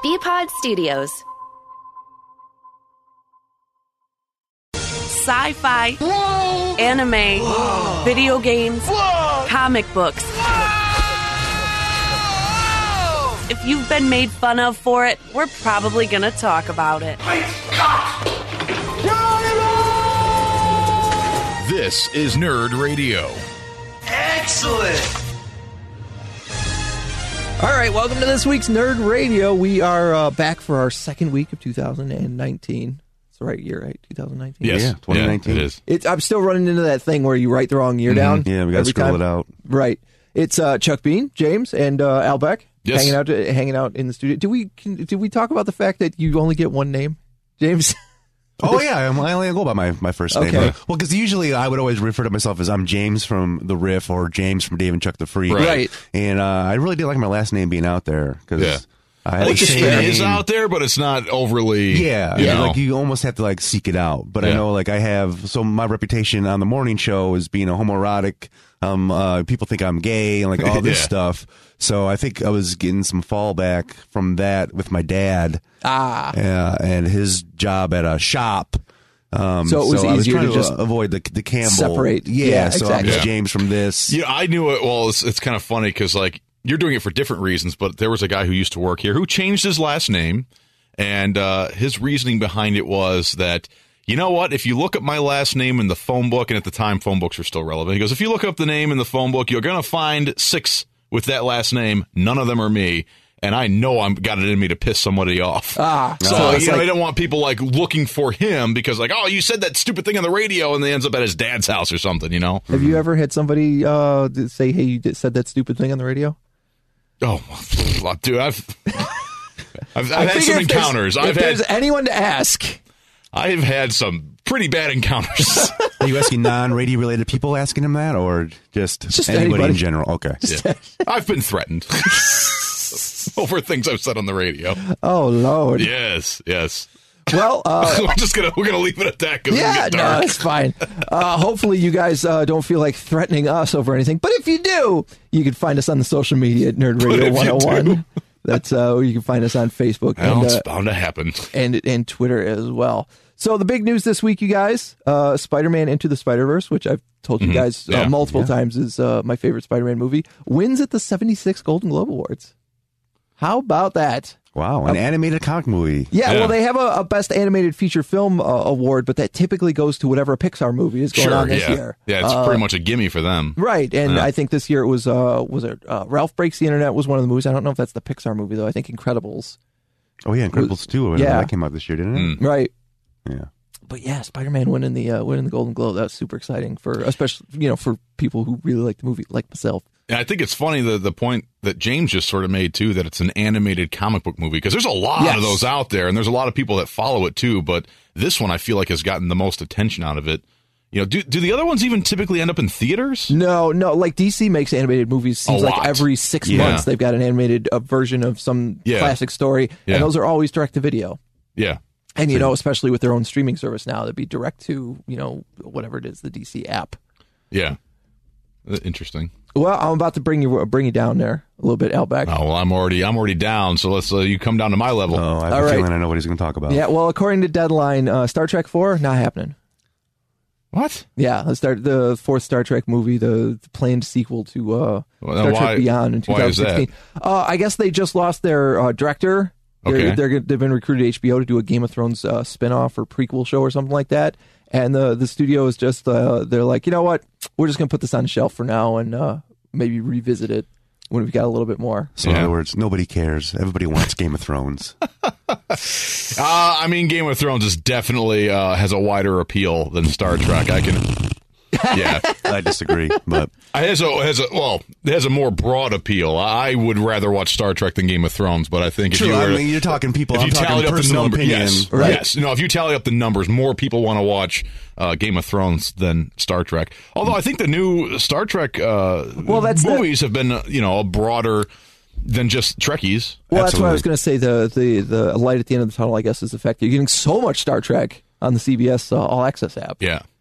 BPod Studios. Sci-fi, Whoa. anime, Whoa. video games, Whoa. comic books. Whoa. If you've been made fun of for it, we're probably going to talk about it. This is Nerd Radio. Excellent. All right, welcome to this week's Nerd Radio. We are back for our second week of 2019. It's the right year, right? 2019? Yes. Yeah, 2019. Yeah, it is. I'm still running into that thing where you write the wrong year down. Yeah, we got to scroll it out. Right. It's Chuck Bean, James, and Al Beck Yes. hanging out in the studio. Did we talk about the fact that you only get one name, James? Oh, yeah, I only go by my first name. Okay. Well, because usually I would always refer to myself as I'm James from The Riff or James from Dave and Chuck the Freak. Right. And I really did like my last name being out there. Cause Yeah. I had Like the same it is name. out there, but it's not overly. Yeah, you know. like you almost have to like seek it out. But I Yeah. know like I have, so my reputation on the morning show is being a homoerotic. People think I'm gay and like all this Yeah. stuff. So I think I was getting some fallback from that with my dad. And his job at a shop. So it was I was easier trying to just avoid the Campbell. separate. Yeah, Yeah, so exactly. I'm just Yeah. James from this. Yeah, I knew it. Well, it's kind of funny because like you're doing it for different reasons, but there was a guy who used to work here who changed his last name, and his reasoning behind it was that, you know what, if you look up my last name in the phone book, and at the time phone books were still relevant, he goes, if you look up the name in the phone book, you're going to find 6 with that last name. None of them are me. And I know I've got it in me to piss somebody off. So it's you know, like- I don't want people like looking for him because like, oh, you said that stupid thing on the radio, and they ends up at his dad's house or something, you know? Have you ever had somebody say, hey, you said that stupid thing on the radio? Oh, dude, I've had some encounters. If there's anyone to ask. I've had some pretty bad encounters. Are you asking non-radio related people asking him that, or just anybody anybody. in general? Okay. Yeah. I've been threatened over things I've said on the radio. Oh, Lord. Yes. Well, we're gonna leave it at that. 'Cause yeah, it's no, dark. it's fine. Hopefully you guys don't feel like threatening us over anything. But if you do, you can find us on the social media at Nerd Radio if you 101. That's where you can find us on Facebook Well, it's bound to happen. and Twitter as well. So the big news this week, you guys, Spider-Man Into the Spider-Verse, which I've told you guys Yeah. multiple times is my favorite Spider-Man movie, wins at the 76 Golden Globe Awards. How about that? Wow, an animated comic movie. Yeah, Yeah. well, they have a Best Animated Feature Film award, but that typically goes to whatever Pixar movie is going on this year. Yeah, it's pretty much a gimme for them. Right, and Yeah. I think this year it was Ralph Breaks the Internet was one of the movies. I don't know if that's the Pixar movie, though. I think Incredibles. Oh yeah, Incredibles 2. Yeah. That came out this year, didn't it? Right. Yeah. But yeah, Spider-Man winning the Golden Globe. That's super exciting especially for people who really like the movie, like myself. And I think it's funny the point that James just sort of made too, that it's an animated comic book movie, because there's a lot Yes. of those out there, and there's a lot of people that follow it too. But this one I feel like has gotten the most attention out of it. You know, do the other ones even typically end up in theaters? No, like DC makes animated movies. Seems A like lot. every 6 Yeah. months they've got an animated version of some Yeah. classic story, Yeah. and those are always direct to video. Yeah. And especially with their own streaming service now, that'd be direct to whatever it is, the DC app. Yeah. Interesting. Well, I'm about to bring you down there a little bit, Outback. Oh, well, I'm already down. So let's you come down to my level. Oh, I have All a right. feeling I know what he's going to talk about. Yeah, well, according to Deadline, Star Trek 4 not happening. What? Yeah, the fourth Star Trek movie, the planned sequel to Star Trek Beyond in why is 2016. I guess they just lost their director. Okay. They've been recruited to HBO to do a Game of Thrones spinoff or prequel show or something like that. And the studio is just, they're like, you know what? We're just going to put this on the shelf for now and maybe revisit it when we've got a little bit more. So in other words, nobody cares. Everybody wants Game of Thrones. I mean, Game of Thrones is definitely has a wider appeal than Star Trek. Yeah, I disagree, but it has a more broad appeal. I would rather watch Star Trek than Game of Thrones, but I think true. I mean, you're talking people. If I'm you talking tally up the personal numbers, opinion. yes, Right. yes. No, if you tally up the numbers, more people want to watch Game of Thrones than Star Trek. Although I think the new Star Trek movies have been a broader than just Trekkies. Well, that's what I Absolutely. was going to say. The light at the end of the tunnel, I guess, is the fact that you're getting so much Star Trek on the CBS All Access app. Yeah.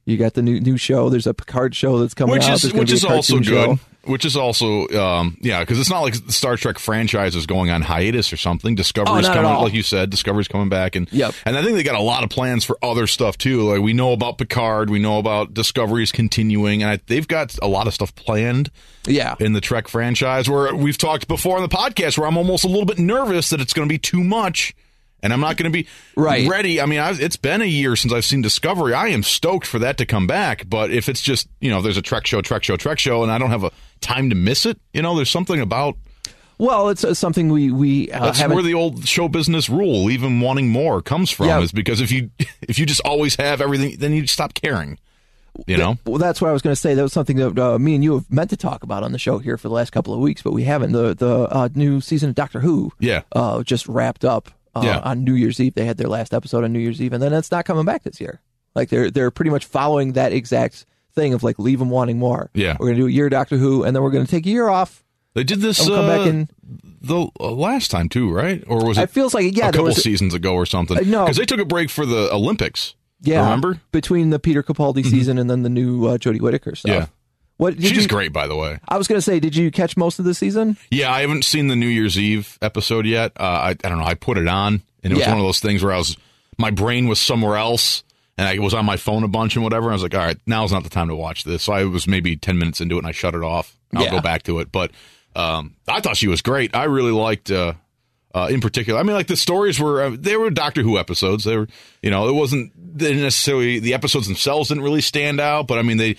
You got the new show. There's a Picard show that's coming out. Which is also cartoon good. show. Which is also, because it's not like the Star Trek franchise is going on hiatus or something. Discovery's not at coming, all. like you said. Discovery's coming back, and Yep. and I think they got a lot of plans for other stuff too. Like we know about Picard, we know about Discovery's continuing, and they've got a lot of stuff planned. Yeah. In the Trek franchise, where we've talked before on the podcast, where I'm almost a little bit nervous that it's going to be too much. And I'm not going to be ready. I mean, it's been a year since I've seen Discovery. I am stoked for that to come back. But if it's just, if there's a Trek show, and I don't have a time to miss it, there's something about. Well, it's something we that's where the old show business rule, even wanting more, comes from. Is because if you just always have everything, then you stop caring. Well, that's what I was going to say. That was something that me and you have meant to talk about on the show here for the last couple of weeks, but we haven't. The new season of Doctor Who, just wrapped up. On New Year's Eve. They had their last episode on New Year's Eve, and then it's not coming back this year. Like they're pretty much following that exact thing of like leave them wanting more. Yeah, we're gonna do a year of Doctor Who, and then we're gonna take a year off. They did this come back in the last time too, right? Or was it? It feels like a couple seasons ago or something. No, because they took a break for the Olympics. Yeah, remember between the Peter Capaldi season and then the new Jodie Whittaker stuff. Yeah. She's great, by the way. I was going to say, did you catch most of the season? Yeah, I haven't seen the New Year's Eve episode yet. I don't know. I put it on, and it was one of those things where my brain was somewhere else, and I was on my phone a bunch and whatever. And I was like, all right, now's not the time to watch this. So I was maybe 10 minutes into it, and I shut it off. I'll go back to it. But I thought she was great. I really liked, in particular, I mean, like the stories they were Doctor Who episodes. They were, it wasn't necessarily, the episodes themselves didn't really stand out, but I mean,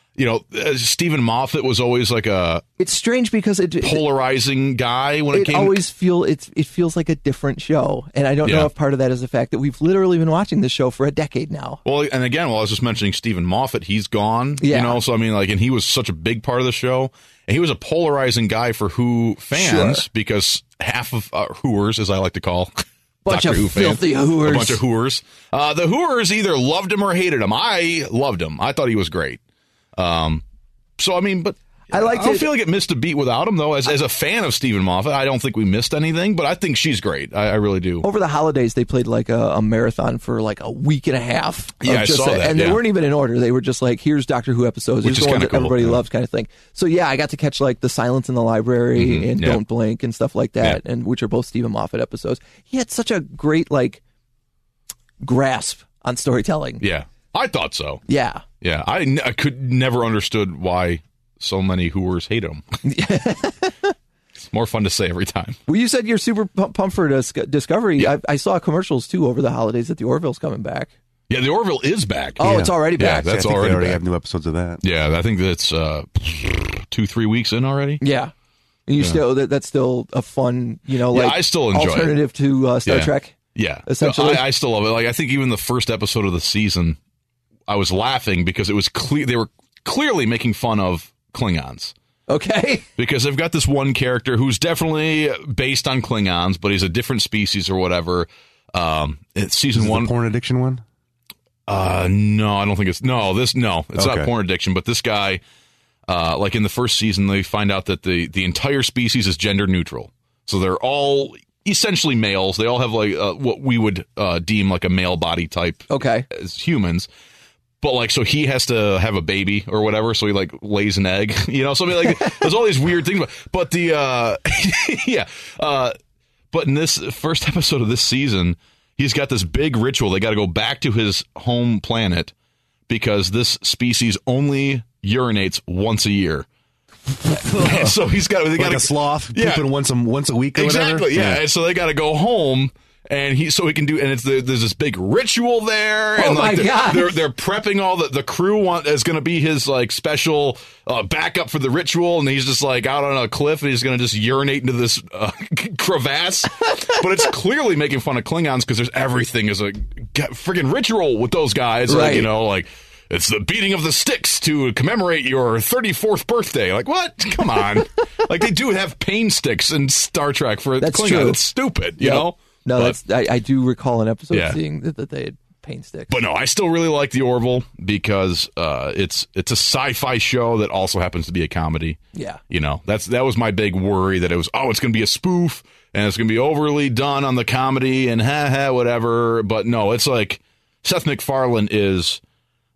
Stephen Moffat was always like it's strange because polarizing guy when it came. It feels like a different show, and I don't know if part of that is the fact that we've literally been watching this show for a decade now. Well, and again, I was just mentioning Stephen Moffat, he's gone. So I mean, and he was such a big part of the show, and he was a polarizing guy for Who fans because half of Whoers, as I like to call. Bunch Doctor of Who filthy fans, Whoers. A bunch of Whoers. The Whoers either loved him or hated him. I loved him. I thought he was great. So I mean, but I don't feel like it missed a beat without him, though. As a fan of Stephen Moffat, I don't think we missed anything, but I think she's great. I really do. Over the holidays, they played like a marathon for like a week and a half. Yeah, I saw that. And they weren't even in order. They were just like, here's Doctor Who episodes. Which is kind of cool. Everybody loves kind of thing. So yeah, I got to catch like The Silence in the Library and Don't Blink and stuff like that, and which are both Stephen Moffat episodes. He had such a great like grasp on storytelling. Yeah, I thought so. Yeah. Yeah, I could never understood why so many Whoers hate him. It's more fun to say every time. Well, you said you're super pumped for Discovery. Yeah. I saw commercials, too, over the holidays that the Orville's coming back. Yeah, the Orville is back. Oh, it's already back. Yeah, that's I think already they back. have new episodes of that. Yeah, I think that's 2-3 weeks in already. Yeah. And you still that's still a fun, I still enjoy alternative to Star Trek. Yeah. Essentially. I still love it. Like, I think even the first episode of the season, I was laughing because it was clear they were clearly making fun of Klingons. Okay. Because they've got this one character who's definitely based on Klingons, but he's a different species or whatever. It's season one. The porn addiction one? No, I don't think it's it's not porn addiction, but this guy, like in the first season, they find out that the entire species is gender neutral. So they're all essentially males. They all have like what we would deem like a male body type as humans. But like, so he has to have a baby or whatever. So he like lays an egg, something like, there's all these weird things. But but in this first episode of this season, he's got this big ritual. They got to go back to his home planet because this species only urinates once a year. So he's got like a sloth pooping once a week or exactly, whatever. Yeah. And so they got to go home. And he can do, and there's this big ritual there, and my God. they're prepping all the crew is going to be his like special backup for the ritual, and he's just like out on a cliff, and he's going to just urinate into this crevasse. But it's clearly making fun of Klingons because there's everything is a friggin' ritual with those guys, right. like it's the beating of the sticks to commemorate your 34th birthday. Like, what? Come on! Like they do have pain sticks in Star Trek for That's Klingons. true. It's stupid, you know. No, I do recall an episode seeing that they had paint sticks. But no, I still really like the Orville because it's a sci-fi show that also happens to be a comedy. Yeah, that was my big worry that it's going to be a spoof and it's going to be overly done on the comedy and whatever. But no, it's like Seth MacFarlane is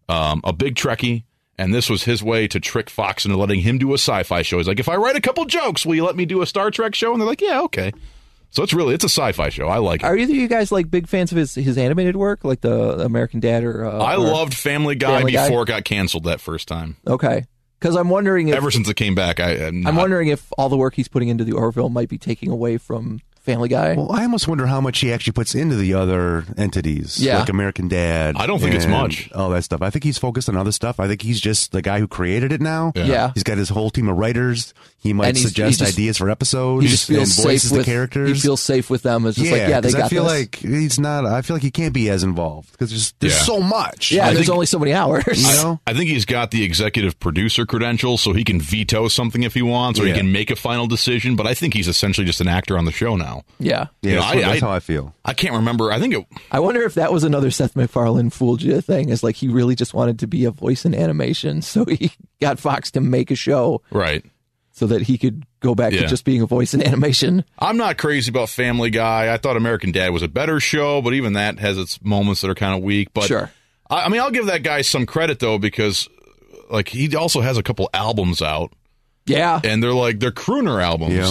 a big Trekkie, and this was his way to trick Fox into letting him do a sci-fi show. He's like, if I write a couple jokes, will you let me do a Star Trek show? And they're like, yeah, okay. So it's a sci-fi show. I like it. Are either of you guys like big fans of his animated work, like the American Dad or? I loved Family Guy before it got canceled that first time. Okay, because I'm wondering if ever since it came back, I'm wondering if all the work he's putting into the Orville might be taking away from Family Guy. Well, I almost wonder how much he actually puts into the other entities, like American Dad. I don't think it's much. All that stuff. I think he's focused on other stuff. I think he's just the guy who created it now. Yeah. He's got his whole team of writers. He might suggest ideas for episodes. He just feels and voices safe with the characters. He feels safe with them. It's just they got I feel this. like he's not. I feel like he can't be as involved because there's so much. Yeah, there's only so many hours. You know? I think he's got the executive producer credentials, so he can veto something if he wants, or he can make a final decision. But I think he's essentially just an actor on the show now. Yeah. Yeah, that's how I feel. I can't remember. I wonder if that was another Seth MacFarlane fooled you thing. Is like he really just wanted to be a voice in animation, so he got Fox to make a show, right, so that he could go back to just being a voice in animation. I'm not crazy about Family Guy. I thought American Dad was a better show, but even that has its moments that are kind of weak. But sure, I mean, I'll give that guy some credit though, because like he also has a couple albums out. Yeah, and they're crooner albums,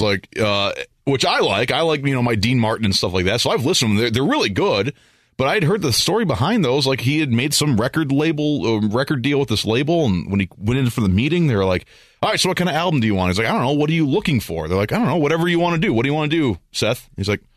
which I like. I like, my Dean Martin and stuff like that. So I've listened to them. They're really good. But I'd heard the story behind those. Like he had made some record deal with this label. And when he went in for the meeting, they were like, all right, so what kind of album do you want? He's like, I don't know. What are you looking for? They're like, I don't know. Whatever you want to do. What do you want to do, Seth? He's like,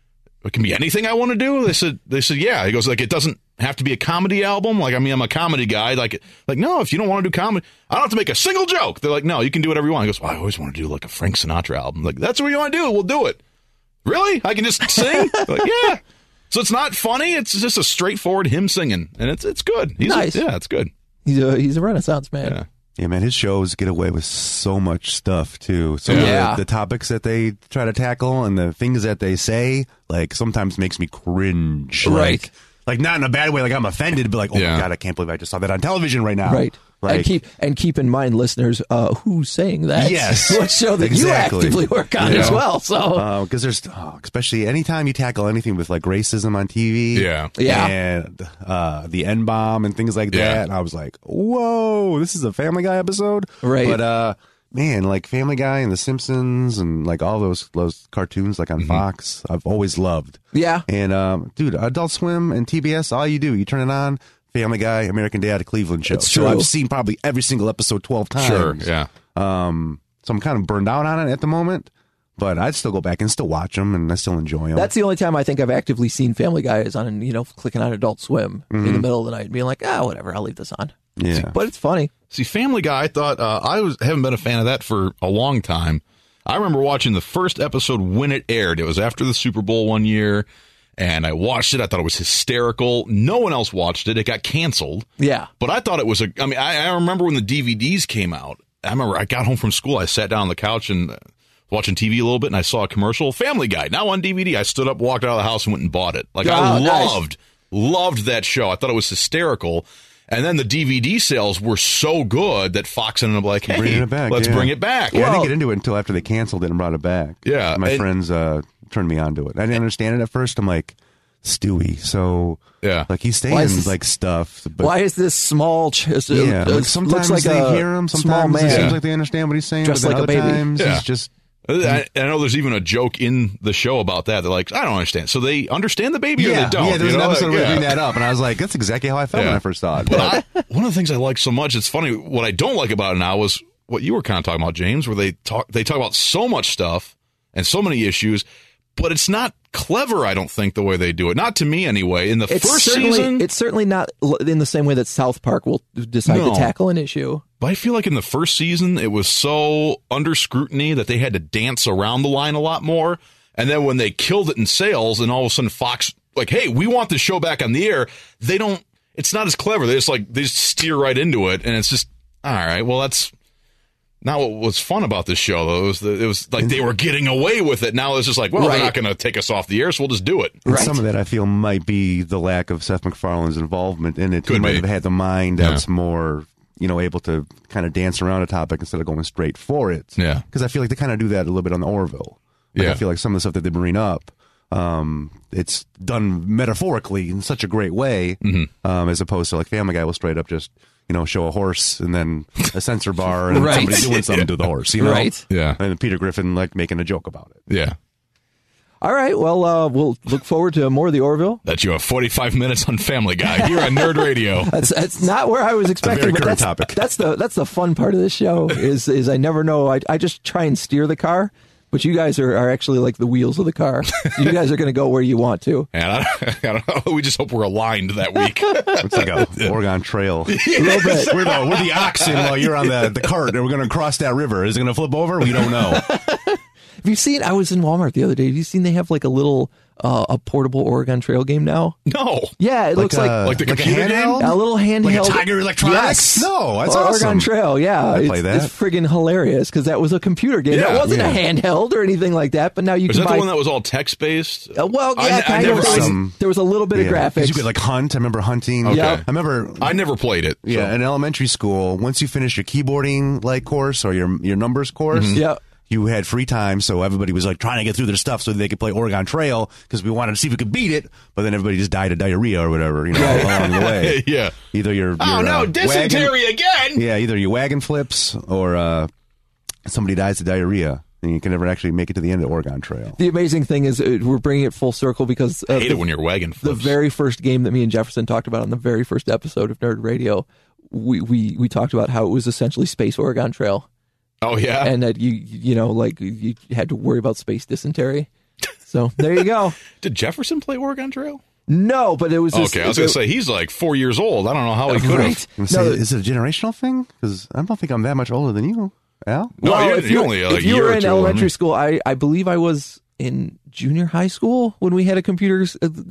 it can be anything I want to do. They said, yeah. He goes, like, it doesn't have to be a comedy album. Like, I mean, I'm a comedy guy. Like, no, if you don't want to do comedy, I don't have to make a single joke. They're like, no, you can do whatever you want. He goes, well, I always want to do like a Frank Sinatra album. Like, that's what you want to do. We'll do it. Really? I can just sing? Like, yeah. So it's not funny. It's just a straightforward him singing, and it's good. Nice. It's good. He's a Renaissance man. Yeah. Yeah, man, his shows get away with so much stuff, too. So the topics that they try to tackle and the things that they say, like, sometimes makes me cringe. Right. Like, not in a bad way, like I'm offended, but like, oh my God, I can't believe I just saw that on television right now. Right. Like, and keep in mind, listeners, who's saying that? Yes. What show that you actively work on as well. So because there's especially anytime you tackle anything with like racism on TV, and the N-bomb and things like that, and I was like, whoa, this is a Family Guy episode, right? But man, like Family Guy and The Simpsons and like all those cartoons like on Fox, I've always loved. Yeah. And dude, Adult Swim and TBS, all you do, you turn it on. Family Guy, American Dad, Cleveland Show. It's true. So I've seen probably every single episode 12 times. Sure, yeah. So I'm kind of burned out on it at the moment, but I'd still go back and still watch them, and I still enjoy them. That's the only time I think I've actively seen Family Guy is on, clicking on Adult Swim in the middle of the night and being like, whatever, I'll leave this on. Yeah. But it's funny. See, Family Guy, I thought, haven't been a fan of that for a long time. I remember watching the first episode when it aired. It was after the Super Bowl one year. And I watched it. I thought it was hysterical. No one else watched it. It got canceled. Yeah. But I thought it was I remember when the DVDs came out. I remember I got home from school. I sat down on the couch and watching TV a little bit, and I saw a commercial. Family Guy, now on DVD. I stood up, walked out of the house, and went and bought it. Like, I loved that show. I thought it was hysterical. And then the DVD sales were so good that Fox ended up like, hey, bringing it back, let's bring it back. Yeah, I didn't get into it until after they canceled it and brought it back. Yeah. My friends turned me on to it. I didn't understand it at first. I'm like, Stewie. So, like, he's saying, like, stuff. But why is this small... like sometimes like they hear him. Sometimes it seems like they understand what he's saying. Dressed but then like a other baby. times he's just... I know there's even a joke in the show about that. They're like, I don't understand. So they understand the baby or they don't? Yeah, there's an episode where they bring that up, and I was like, that's exactly how I felt when I first saw it. But one of the things I like so much, it's funny, what I don't like about it now was what you were kind of talking about, James, where they talk about so much stuff and so many issues, but it's not clever, I don't think, the way they do it. Not to me, anyway. In the first season... It's certainly not in the same way that South Park will decide to tackle an issue. But I feel like in the first season, it was so under scrutiny that they had to dance around the line a lot more. And then when they killed it in sales, and all of a sudden Fox, like, hey, we want this show back on the air, they don't... It's not as clever. They just steer right into it, and it's just, all right, well, that's... Not what was fun about this show, though. It was like they were getting away with it. Now it's just like, well, they're not going to take us off the air, so we'll just do it. And some of that, I feel, might be the lack of Seth MacFarlane's involvement in it. He might have had the mind that's more, able to kind of dance around a topic instead of going straight for it. Yeah. Because I feel like they kind of do that a little bit on the Orville. Like, I feel like some of the stuff that they bring up, it's done metaphorically in such a great way, as opposed to like Family Guy will straight up just, show a horse and then a sensor bar and somebody doing something to the horse, Right. Yeah. And Peter Griffin like making a joke about it. Yeah. All right. Well, we'll look forward to more of the Orville. That's you have 45 minutes on Family Guy here on Nerd Radio. That's not where I was expecting. Very but current that's, topic. That's the fun part of this show is I never know. I just try and steer the car, but you guys are actually like the wheels of the car. You guys are going to go where you want to. And I don't know. We just hope we're aligned that week. It's like a Oregon Trail. A little bit. We're the oxen while you're on the cart, and we're going to cross that river. Is it going to flip over? We don't know. Have you seen? I was in Walmart the other day. Have you seen they have like a little a portable Oregon Trail game now? No. Yeah, it looks like the computer game? a little handheld. Like a Tiger Electronics? Yes. No, that's Oregon awesome. Trail, yeah. I play that. It's friggin' hilarious because that was a computer game. Yeah, It wasn't a handheld or anything like that, but now you Was can that buy... the one that was all text-based? well, yeah, I kind never- of. There was a little bit of Yeah, 'cause graphics. you could like hunt. I remember hunting. Okay. Yeah. I remember. I never played it. Yeah, so. in elementary school, once you finished your keyboarding like course or your numbers course, Yeah. you had free time, so everybody was like trying to get through their stuff so they could play Oregon Trail because we wanted to see if we could beat it. But then everybody just died of diarrhea or whatever, along the way. Yeah. Either your dysentery again! Yeah, either your wagon flips or somebody dies of diarrhea, and you can never actually make it to the end of Oregon Trail. The amazing thing is we're bringing it full circle because I hate it when your wagon the flips. very first game that me and Jefferson talked about on the very first episode of Nerd Radio, we talked about how it was essentially Space Oregon Trail. Oh, yeah? And that you had to worry about space dysentery. So there you go. Did Jefferson play Oregon Trail? No, but it was just, Okay, I was going to say, he's like 4 years old. I don't know how he could have. Is it a generational thing? Because I don't think I'm that much older than you, Al. No, well, you're only a if you year were or in two older than elementary me. school, I believe I was in junior high school when we had a computer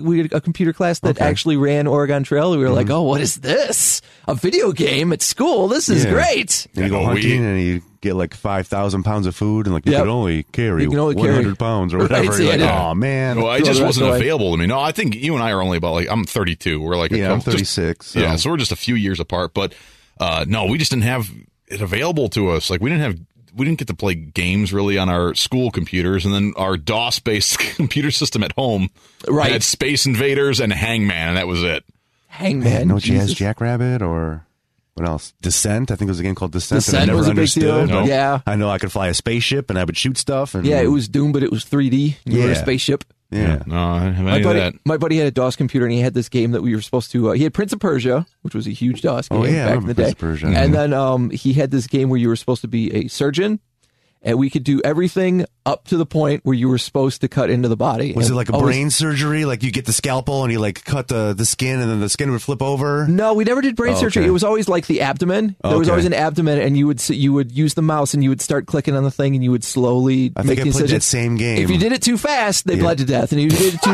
class that actually ran Oregon Trail. We were like, oh, what is this? A video game at school? This is great. And you go hunting and you get like 5,000 pounds of food and like you can only carry 100 pounds or whatever. Right, You're like, yeah. oh man. Well, it Throw just the rest wasn't away. available to me. No, I think you and I are only about like, I'm 32. We're like, I'm just- 36. So. Yeah, so we're just a few years apart. But no, we just didn't have it available to us. Like we didn't get to play games really on our school computers, and then our DOS-based computer system at home had Space Invaders and Hangman, and that was it. Hangman. No Jesus. Jazz Jackrabbit or what else? Descent. I think it was a game called Descent. Descent that I never was a big understood. deal. No. Yeah. I know I could fly a spaceship and I would shoot stuff. And Yeah, it was Doom, but it was 3D. You were a Yeah. spaceship. Yeah. No, I didn't have any of that. My buddy had a DOS computer, and he had this game that we were supposed to. He had Prince of Persia, which was a huge DOS game Oh, yeah, I back in remember the day. Prince of Persia. And then he had this game where you were supposed to be a surgeon, and we could do everything up to the point where you were supposed to cut into the body. Was And it like a always- brain surgery? Like you get the scalpel and you like cut the skin and then the skin would flip over? No, we never did brain surgery. okay. It was always like the abdomen. There was Okay. always an abdomen, and you would use the mouse, and you would start clicking on the thing, and you would slowly I make think I the played incision. that same game. If you did it too fast, they bled to death, and if you did it too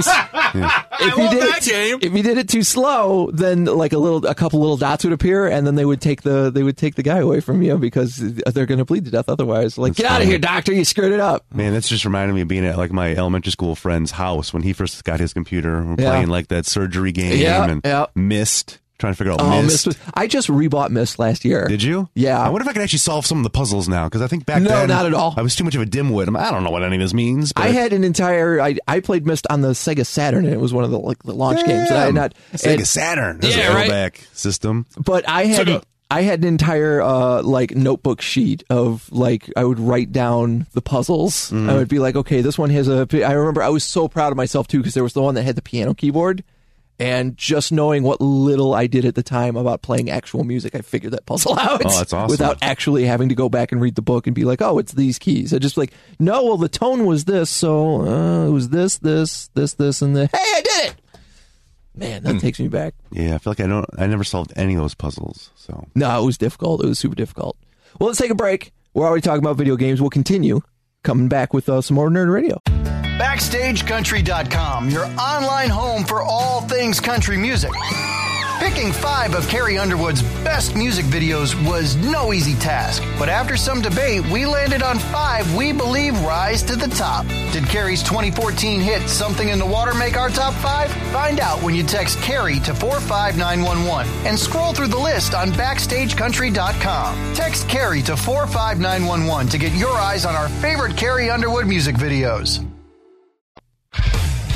if you did it too slow, then like a couple little dots would appear, and then they would take the guy away from you because they're going to bleed to death otherwise. Like, get out of here, doctor! You screwed it up. Man, that's just reminded me of being at like my elementary school friend's house when he first got his computer. We're playing like that surgery game and Myst, trying to figure out Myst. I just rebought Myst last year. Did you? Yeah. I wonder if I could actually solve some of the puzzles now because I think back No, then not at all. I was too much of a dimwit. I don't know what any of this means. But I had an entire. I played Myst on the Sega Saturn, and it was one of the launch games. And I had not Sega Saturn. That's Yeah, a right. throwback system. But I had an entire notebook sheet of like I would write down the puzzles. I would be like, okay, this one has a. I remember I was so proud of myself too because there was the one that had the piano keyboard, and just knowing what little I did at the time about playing actual music, I figured that puzzle out. Oh, that's awesome. Without actually having to go back and read the book and be like, oh, it's these keys. I just like, no, well the tone was this, so it was this, and the. Hey, I did it. Man, that takes me back. Yeah, I feel like I never solved any of those puzzles. So No, it was difficult. It was super difficult. Well, let's take a break. We're already talking about video games. We'll continue coming back with some more Nerd Radio. BackstageCountry.com, your online home for all things country music. Picking 5 of Carrie Underwood's best music videos was no easy task, but after some debate, we landed on 5 we believe rise to the top. Did Carrie's 2014 hit Something in the Water make our top 5? Find out when you text Carrie to 45911 and scroll through the list on BackstageCountry.com. Text Carrie to 45911 to get your eyes on our favorite Carrie Underwood music videos.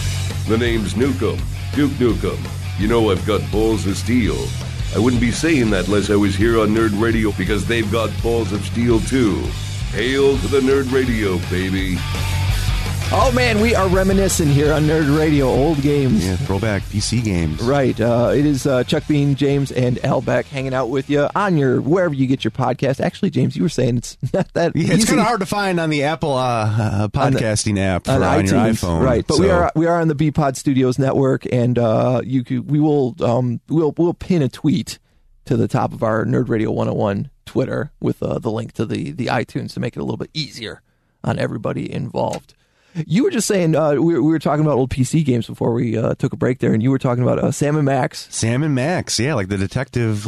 The name's Nukem, Duke Nukem. You know I've got balls of steel. I wouldn't be saying that unless I was here on Nerd Radio, because they've got balls of steel too. Hail to the Nerd Radio, baby. Oh, man, we are reminiscing here on Nerd Radio. Old games. Yeah, throwback PC games. Right. It is Chuck Bean, James, and Al Beck hanging out with you on wherever you get your podcast. Actually, James, you were saying it's not that easy. It's kind of hard to find on the Apple podcasting app on your iPhone. Right. But we are on the BPod Studios network, and we'll pin a tweet to the top of our Nerd Radio 101 Twitter with the link to the iTunes to make it a little bit easier on everybody involved. You were just saying we were talking about old PC games before we took a break there, and you were talking about Sam and Max. Sam and Max, yeah, like the detective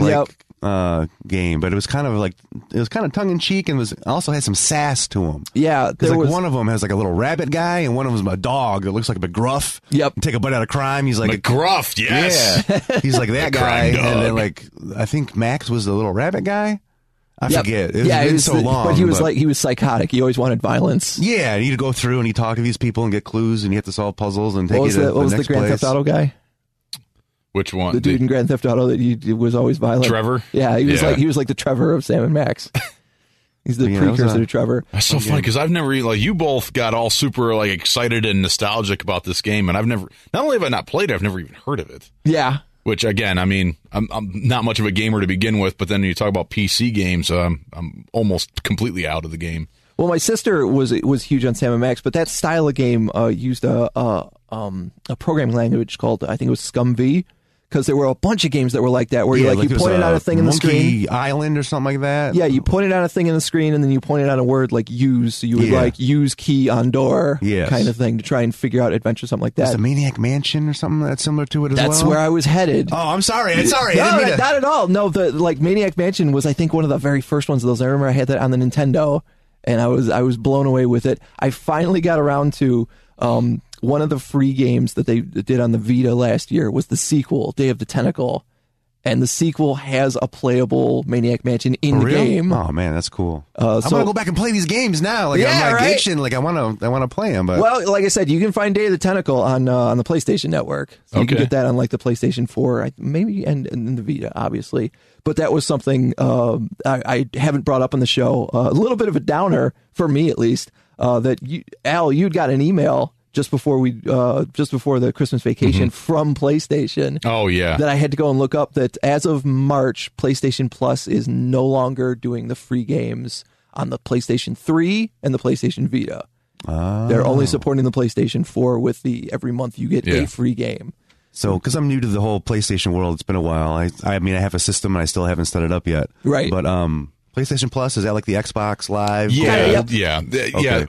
game, but it was kind of tongue in cheek, and also had some sass to them. Yeah, because one of them has like a little rabbit guy, and one of them's a dog that looks like a McGruff. Yep, take a bite out of crime. He's like McGruff, yes, yeah, he's like that guy, and then I think Max was the little rabbit guy. I forget. It's been so long. But he was psychotic. He always wanted violence. Yeah, and he'd go through and he'd talk to these people and get clues, and you have to solve puzzles and take you to the next place. What was the Grand Theft Auto guy? Which one? The dude in Grand Theft Auto that he was always violent. Trevor? Yeah, he was like the Trevor of Sam and Max. He's the precursor to Trevor. That's so funny because I've never you both got all super excited and nostalgic about this game, and not only have I not played it, I've never even heard of it. Yeah. Which again, I mean, I'm not much of a gamer to begin with, but then you talk about PC games, I'm almost completely out of the game. Well, my sister was huge on Sam and Max, but that style of game used a programming language called, I think it was ScumV, because there were a bunch of games that were like that, where you pointed out a thing in the screen. Monkey Island or something like that. Yeah, you pointed out a thing in the screen, and then you pointed out a word like use, so you would use key on door kind of thing to try and figure out adventure, something like that. Was the Maniac Mansion or something that's similar to it as well? That's where I was headed. Oh, I'm sorry. No, not at all. No, Maniac Mansion was, I think, one of the very first ones of those. I remember I had that on the Nintendo, and I was blown away with it. I finally got around to one of the free games that they did on the Vita last year was the sequel, Day of the Tentacle. And the sequel has a playable Maniac Mansion in the game. Oh man, that's cool. I'm gonna go back and play these games now. I'm itching. I want to play them. But well, like I said, you can find Day of the Tentacle on the PlayStation Network. So you can get that on the PlayStation 4, maybe, and the Vita, obviously. But that was something I haven't brought up on the show. A little bit of a downer for me, at least. Al, you'd got an email just before the Christmas vacation from PlayStation. Oh yeah, that I had to go and look up that as of March, PlayStation Plus is no longer doing the free games on the PlayStation 3 and the PlayStation Vita. They're only supporting the PlayStation 4 with the every month you get a free game. So, because I'm new to the whole PlayStation world, it's been a while. I mean, I have a system and I still haven't set it up yet. Right. But PlayStation Plus, is that like the Xbox Live? Yeah, yeah.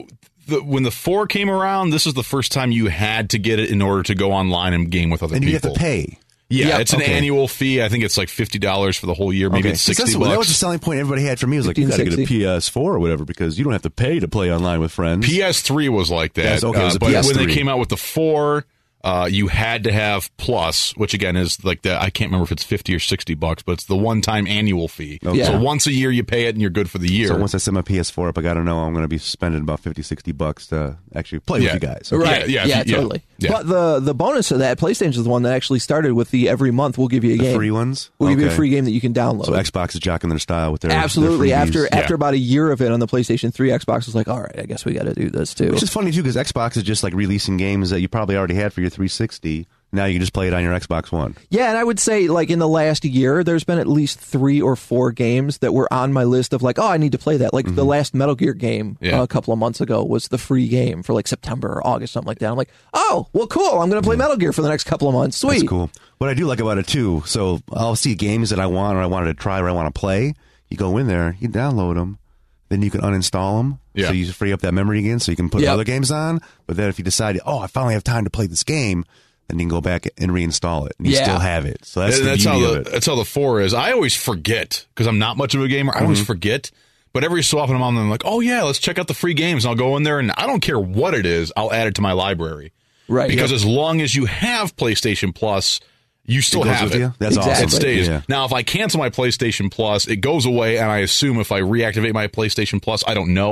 When the 4 came around, this is the first time you had to get it in order to go online and game with other people. And you have to pay. Yeah, it's an annual fee. I think it's like $50 for the whole year. Maybe it's $60. That was the selling point everybody had for me. Was like, you got to get a PS4 or whatever because you don't have to pay to play online with friends. PS3 was like that. But when they came out with the 4, you had to have Plus, which again is like I can't remember if it's $50 or $60, but it's the one-time annual fee. Okay. So once a year you pay it and you're good for the year. So once I set my PS4 up, I got to know I'm going to be spending about $50-$60 to actually play with you guys. Okay. Right? Yeah, totally. Yeah. But the bonus of that, PlayStation is the one that actually started with the every month we'll give you a game. The free ones? We'll give you a free game that you can download. So Xbox is jocking their style with their absolutely. Their after about a year of it on the PlayStation 3, Xbox was like, all right, I guess we got to do this too. Which is funny too because Xbox is just like releasing games that you probably already had for your 360. Now you can just play it on your Xbox One. Yeah, and I would say, like, in the last year, there's been at least 3 or 4 games that were on my list of, like, oh, I need to play that. Like, the last Metal Gear game a couple of months ago was the free game for, like, September or August, something like that. I'm like, oh, well, cool. I'm going to play Metal Gear for the next couple of months. Sweet. That's cool. What I do like about it, too, so I'll see games that I want or I wanted to try or I want to play. You go in there, you download them, then you can uninstall them. So you free up that memory again so you can put other games on. But then if you decide, oh, I finally have time to play this game, then you can go back and reinstall it, and you still have it. So that's the beauty of it. That's how the 4 is. I always forget, because I'm not much of a gamer, I always forget. But every so often I'm like, oh yeah, let's check out the free games. And I'll go in there, and I don't care what it is, I'll add it to my library. Right. Because as long as you have PlayStation Plus, you still have it. That's awesome. It stays. Yeah. Now, if I cancel my PlayStation Plus, it goes away, and I assume if I reactivate my PlayStation Plus, I don't know,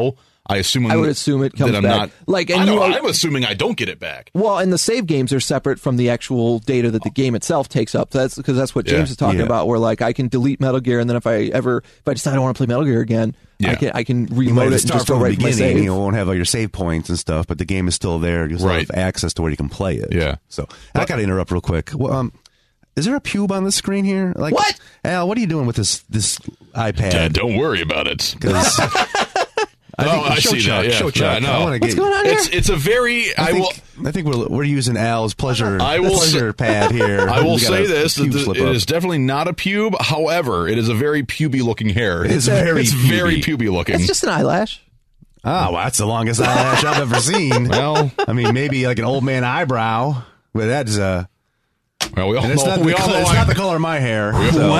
I assume I would assume it comes back. I'm assuming I don't get it back. Well, and the save games are separate from the actual data that the game itself takes up. That's because that's what James is talking about. Where like I can delete Metal Gear, and then if I decide I want to play Metal Gear again, I can reload it and just go right from my save. You won't have all your save points and stuff, but the game is still there. You still have access to where you can play it. Yeah. So I got to interrupt real quick. Well, is there a pube on the screen here? Like, what? Al, what are you doing with this iPad? Dad, don't worry about it. I see that. Show Chuck. No. What's going on here? It's a very. I think we're using Al's pleasure pad here. I will say this: it is definitely not a pube. However, it is a very puby looking hair. It's very puby looking. It's just an eyelash. Oh, well, that's the longest eyelash I've ever seen. Well, I mean, maybe like an old man eyebrow, but that's well, we all know. It's not the color of my hair.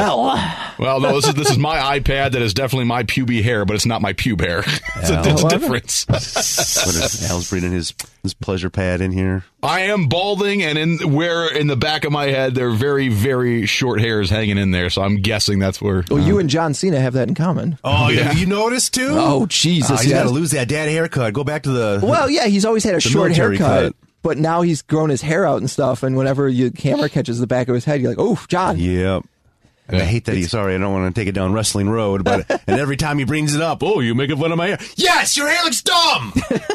Well, no, this is my iPad. That is definitely my puby hair, but it's not my pube hair. It's a difference. What is Al's breathing his pleasure pad in here? I am balding, and in the back of my head, there are very, very short hairs hanging in there. So I'm guessing that's where. Well, you and John Cena have that in common. Oh, yeah. You noticed too? Oh, Jesus! He's got to lose that dad haircut. Go back to the. Well, yeah, he's always had a short haircut. Cut. But now he's grown his hair out and stuff, and whenever your camera catches the back of his head, you're like, "Oh, John." Yep. And I hate that sorry, I don't want to take it down wrestling road, but and every time he brings it up, you making fun of my hair? Yes, your hair looks dumb.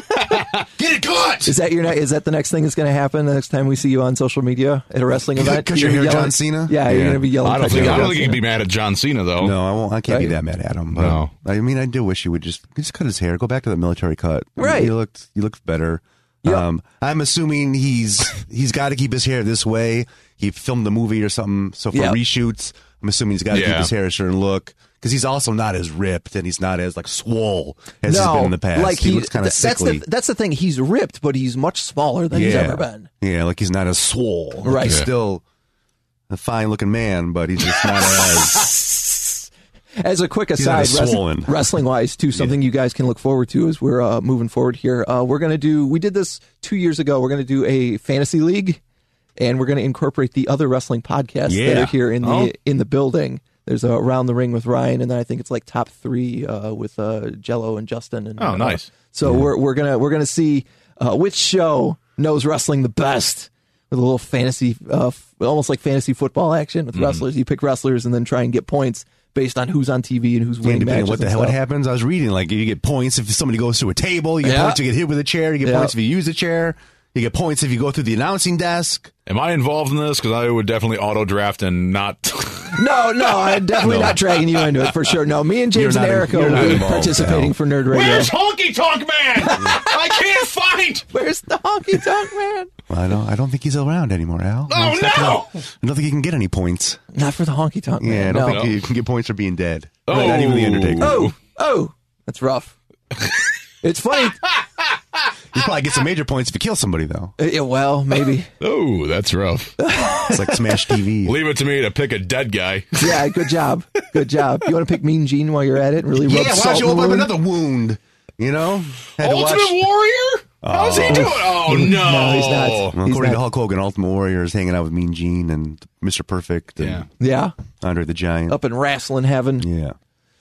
Get it cut. Is that the next thing that's going to happen the next time we see you on social media at a wrestling event? Cut your hair, John Cena. Yeah, you're going to be yelling. I don't think you can be mad at John Cena though. No, I won't. I can't be that mad at him. But no, I mean, I do wish you would just cut his hair. Go back to the military cut. Right. You looked better. Yep. I'm assuming he's got to keep his hair this way. He filmed the movie or something, so for reshoots, I'm assuming he's got to keep his hair a certain look because he's also not as ripped and he's not as like swole as he's been in the past. Like he looks kind of sickly. That's the thing. He's ripped, but he's much smaller than he's ever been. Yeah, like he's not as swole. Like right. He's still a fine-looking man, but he's just not as. As a quick aside, wrestling-wise, too, something you guys can look forward to as we're moving forward here. We did this 2 years ago. We're going to do a fantasy league, and we're going to incorporate the other wrestling podcasts that are here in the building. There's a Around the Ring with Ryan, and then I think it's like Top 3 with Jello and Justin. And, nice. So we're gonna see which show knows wrestling the best. With a little fantasy, almost like fantasy football action with wrestlers. You pick wrestlers and then try and get points based on who's on TV and who's winning matches. What happens? I was reading, like, you get points if somebody goes through a table. You get points if you get hit with a chair. You get points if you use a chair. You get points if you go through the announcing desk. Am I involved in this? Because I would definitely auto-draft and not... No, I'm definitely not dragging you into it, for sure. No, me and James and Erica will be participating for Nerd Radio. Where's Honky Tonk Man? I can't find... Where's the Honky Tonk Man? Well, I don't think he's around anymore, Al. Oh, no! I don't think he can get any points. Not for the Honky Tonk Man. Yeah, I don't think you can get points for being dead. Not even the Undertaker. Oh, that's rough. It's funny. You probably get some major points if you kill somebody, though. Well, maybe. Oh, that's rough. It's like Smash TV. Leave it to me to pick a dead guy. Yeah, good job. Good job. You want to pick Mean Gene while you're at it and really rub why salt don't you open up wound? another wound? You know? Ultimate Warrior? How's he doing? Oh, no. No, he's not. Well, according to Hulk Hogan, Ultimate Warrior is hanging out with Mean Gene and Mr. Perfect and Andre the Giant. Up in wrestling heaven. Yeah.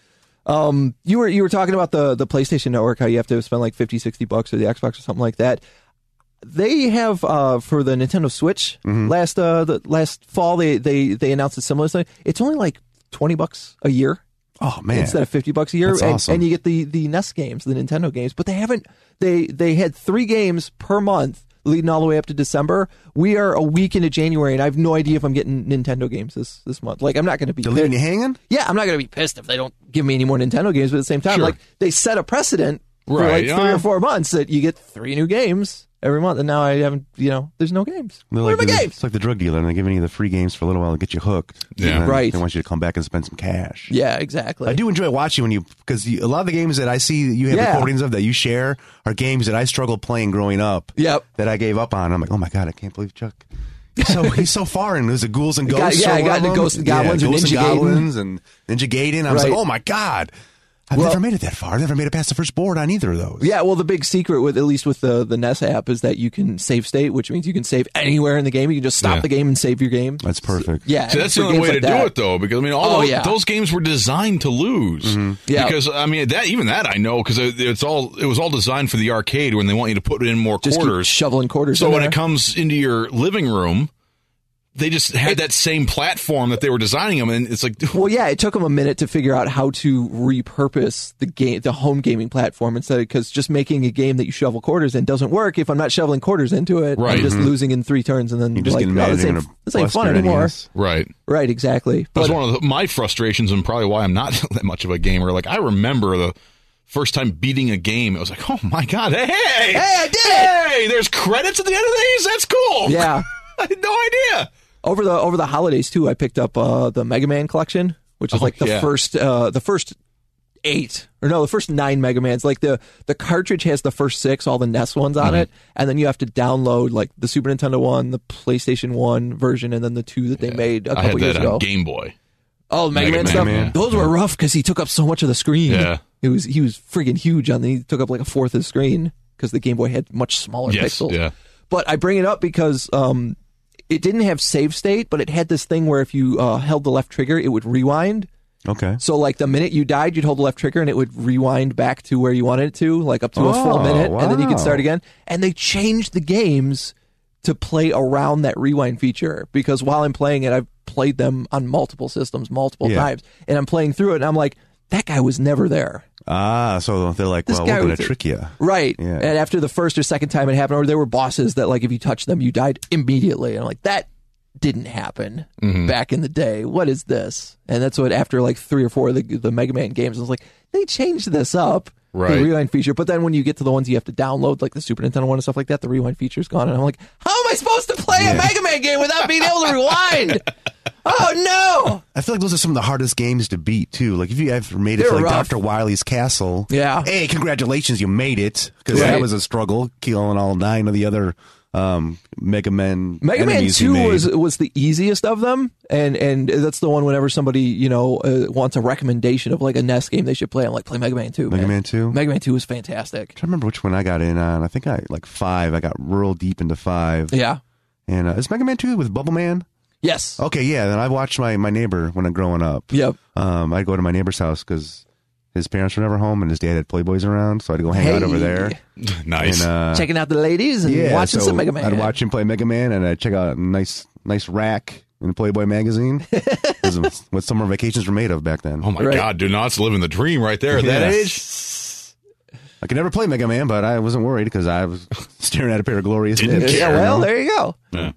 You were talking about the PlayStation Network, how you have to spend like $50-$60 or the Xbox or something like that. They have for the Nintendo Switch last fall they announced a similar thing. It's only like $20 a year. Oh man! Instead of $50 a year, That's awesome. And you get the NES games, the Nintendo games. But they haven't. They had 3 games per month leading all the way up to December. We are a week into January, and I have no idea if I'm getting Nintendo games this month. Like, I'm not going to be pissed. Leaving you hanging? Yeah, I'm not going to be pissed if they don't give me any more Nintendo games. But at the same time, like, they set a precedent for like 3 or 4 months that you get 3 new games every month, and now I haven't. There's no games. Where are my games? It's like the drug dealer, and they're giving you the free games for a little while to get you hooked. Yeah, right. They want you to come back and spend some cash. Yeah, exactly. I do enjoy watching because a lot of the games that I see that you have recordings of that you share are games that I struggled playing growing up. Yep. That I gave up on. I'm like, oh my god, I can't believe Chuck. He's so far in. There's the Ghouls and Ghosts. I got the Ghosts and Goblins and Ninja Gaiden. And Ninja Gaiden. I was like, oh my god. I've never made it that far. I've never made it past the first board on either of those. Yeah, well, the big secret with, at least with the NES app, is that you can save state, which means you can save anywhere in the game. You can just stop the game and save your game. That's perfect. Yeah, so that's the only way to do it, though, because I mean, those games were designed to lose. Mm-hmm. Yeah, because I mean, that I know, because it was all designed for the arcade when they want you to put in more just quarters, keep shoveling quarters. So when it comes into your living room, they just had that same platform that they were designing them, and it's like, well, yeah, it took them a minute to figure out how to repurpose the home gaming platform, instead, because just making a game that you shovel quarters in doesn't work if I'm not shoveling quarters into it. Right. I'm just losing in 3 turns, and then you just like, this ain't fun anymore. Right, exactly. That's one of my frustrations, and probably why I'm not that much of a gamer. Like, I remember the first time beating a game, it was like, oh my god, hey, I did it! Hey, there's credits at the end of these. That's cool. Yeah, I had no idea. Over the holidays too, I picked up the Mega Man collection, which is the first 9 Mega Mans. Like the cartridge has the first 6, all the NES ones on it, and then you have to download like the Super Nintendo 1, the PlayStation 1 version, and then the 2 that they made a couple years ago. Game Boy. Oh, Mega Man stuff. Those were rough because he took up so much of the screen. Yeah, he was friggin' huge he took up like a fourth of the screen because the Game Boy had much smaller pixels. Yeah, but I bring it up because it didn't have save state, but it had this thing where if you held the left trigger, it would rewind. Okay. So, like, the minute you died, you'd hold the left trigger, and it would rewind back to where you wanted it to, like up to a full minute, and then you could start again. And they changed the games to play around that rewind feature, because while I'm playing it, I've played them on multiple systems, multiple times, and I'm playing through it, and I'm like, that guy was never there. So they're like, well, we're going to trick you. Right. Yeah. And after the first or second time it happened, or there were bosses that, like, if you touched them, you died immediately. And I'm like, that didn't happen back in the day. What is this? And that's what, after like 3 or 4 of the Mega Man games, I was like, they changed this up. Right. The rewind feature. But then when you get to the ones you have to download, like the Super Nintendo one and stuff like that, the rewind feature's gone. And I'm like, how am I supposed to play a Mega Man game without being able to rewind? Oh, no. I feel like those are some of the hardest games to beat, too. Like, if you ever made it to, like, Dr. Wily's Castle. Yeah. Hey, congratulations, you made it. Because that was a struggle, killing all 9 of the other Mega Man 2 was the easiest of them, and that's the one whenever somebody wants a recommendation of like a NES game they should play, I'm like, play Mega Man 2. Mega Man 2 was fantastic. I'm trying to remember which one I got in on. I think I like 5. I got real deep into 5. Yeah. And is Mega Man 2 with Bubble Man? Yes. Okay, yeah. Then I watched my neighbor when I'm growing up. Yep. I'd go to my neighbor's house because his parents were never home and his dad had Playboys around, so I'd go hang out over there. Nice. And, checking out the ladies and watching some Mega Man. I'd watch him play Mega Man, and I'd check out a nice rack in the Playboy magazine. What summer vacations were made of back then. Oh, my God, dude. Now it's living the dream right there at that age. I could never play Mega Man, but I wasn't worried because I was staring at a pair of glorious nips. Yeah, well, there you go. Yeah.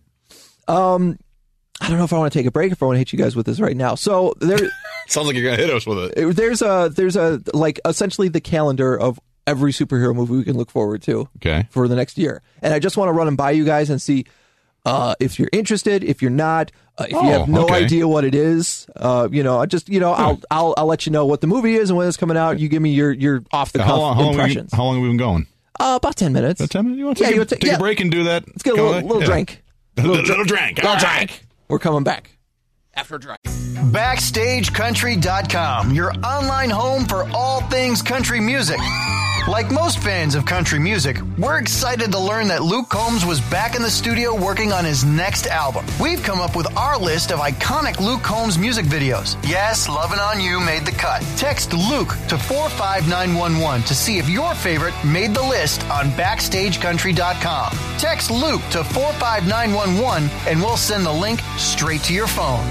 I don't know if I want to take a break or if I want to hit you guys with this right now. So there sounds like you're going to hit us with it. There's a like essentially the calendar of every superhero movie we can look forward to for the next year. And I just want to run them by you guys and see if you're interested, if you're not, if you have no idea what it is, I'll let you know what the movie is and when it's coming out. You give me your off the cuff impressions. How long have we been going? About 10 minutes. About 10 minutes? You want to take a break and do that? Let's get a little drink. Little drink. We're coming back after a drink. BackstageCountry.com, your online home for all things country music. Like most fans of country music, we're excited to learn that Luke Combs was back in the studio working on his next album. We've come up with our list of iconic Luke Combs music videos. Yes, Lovin' On You made the cut. Text Luke to 45911 to see if your favorite made the list on BackstageCountry.com. Text Luke to 45911 and we'll send the link straight to your phone.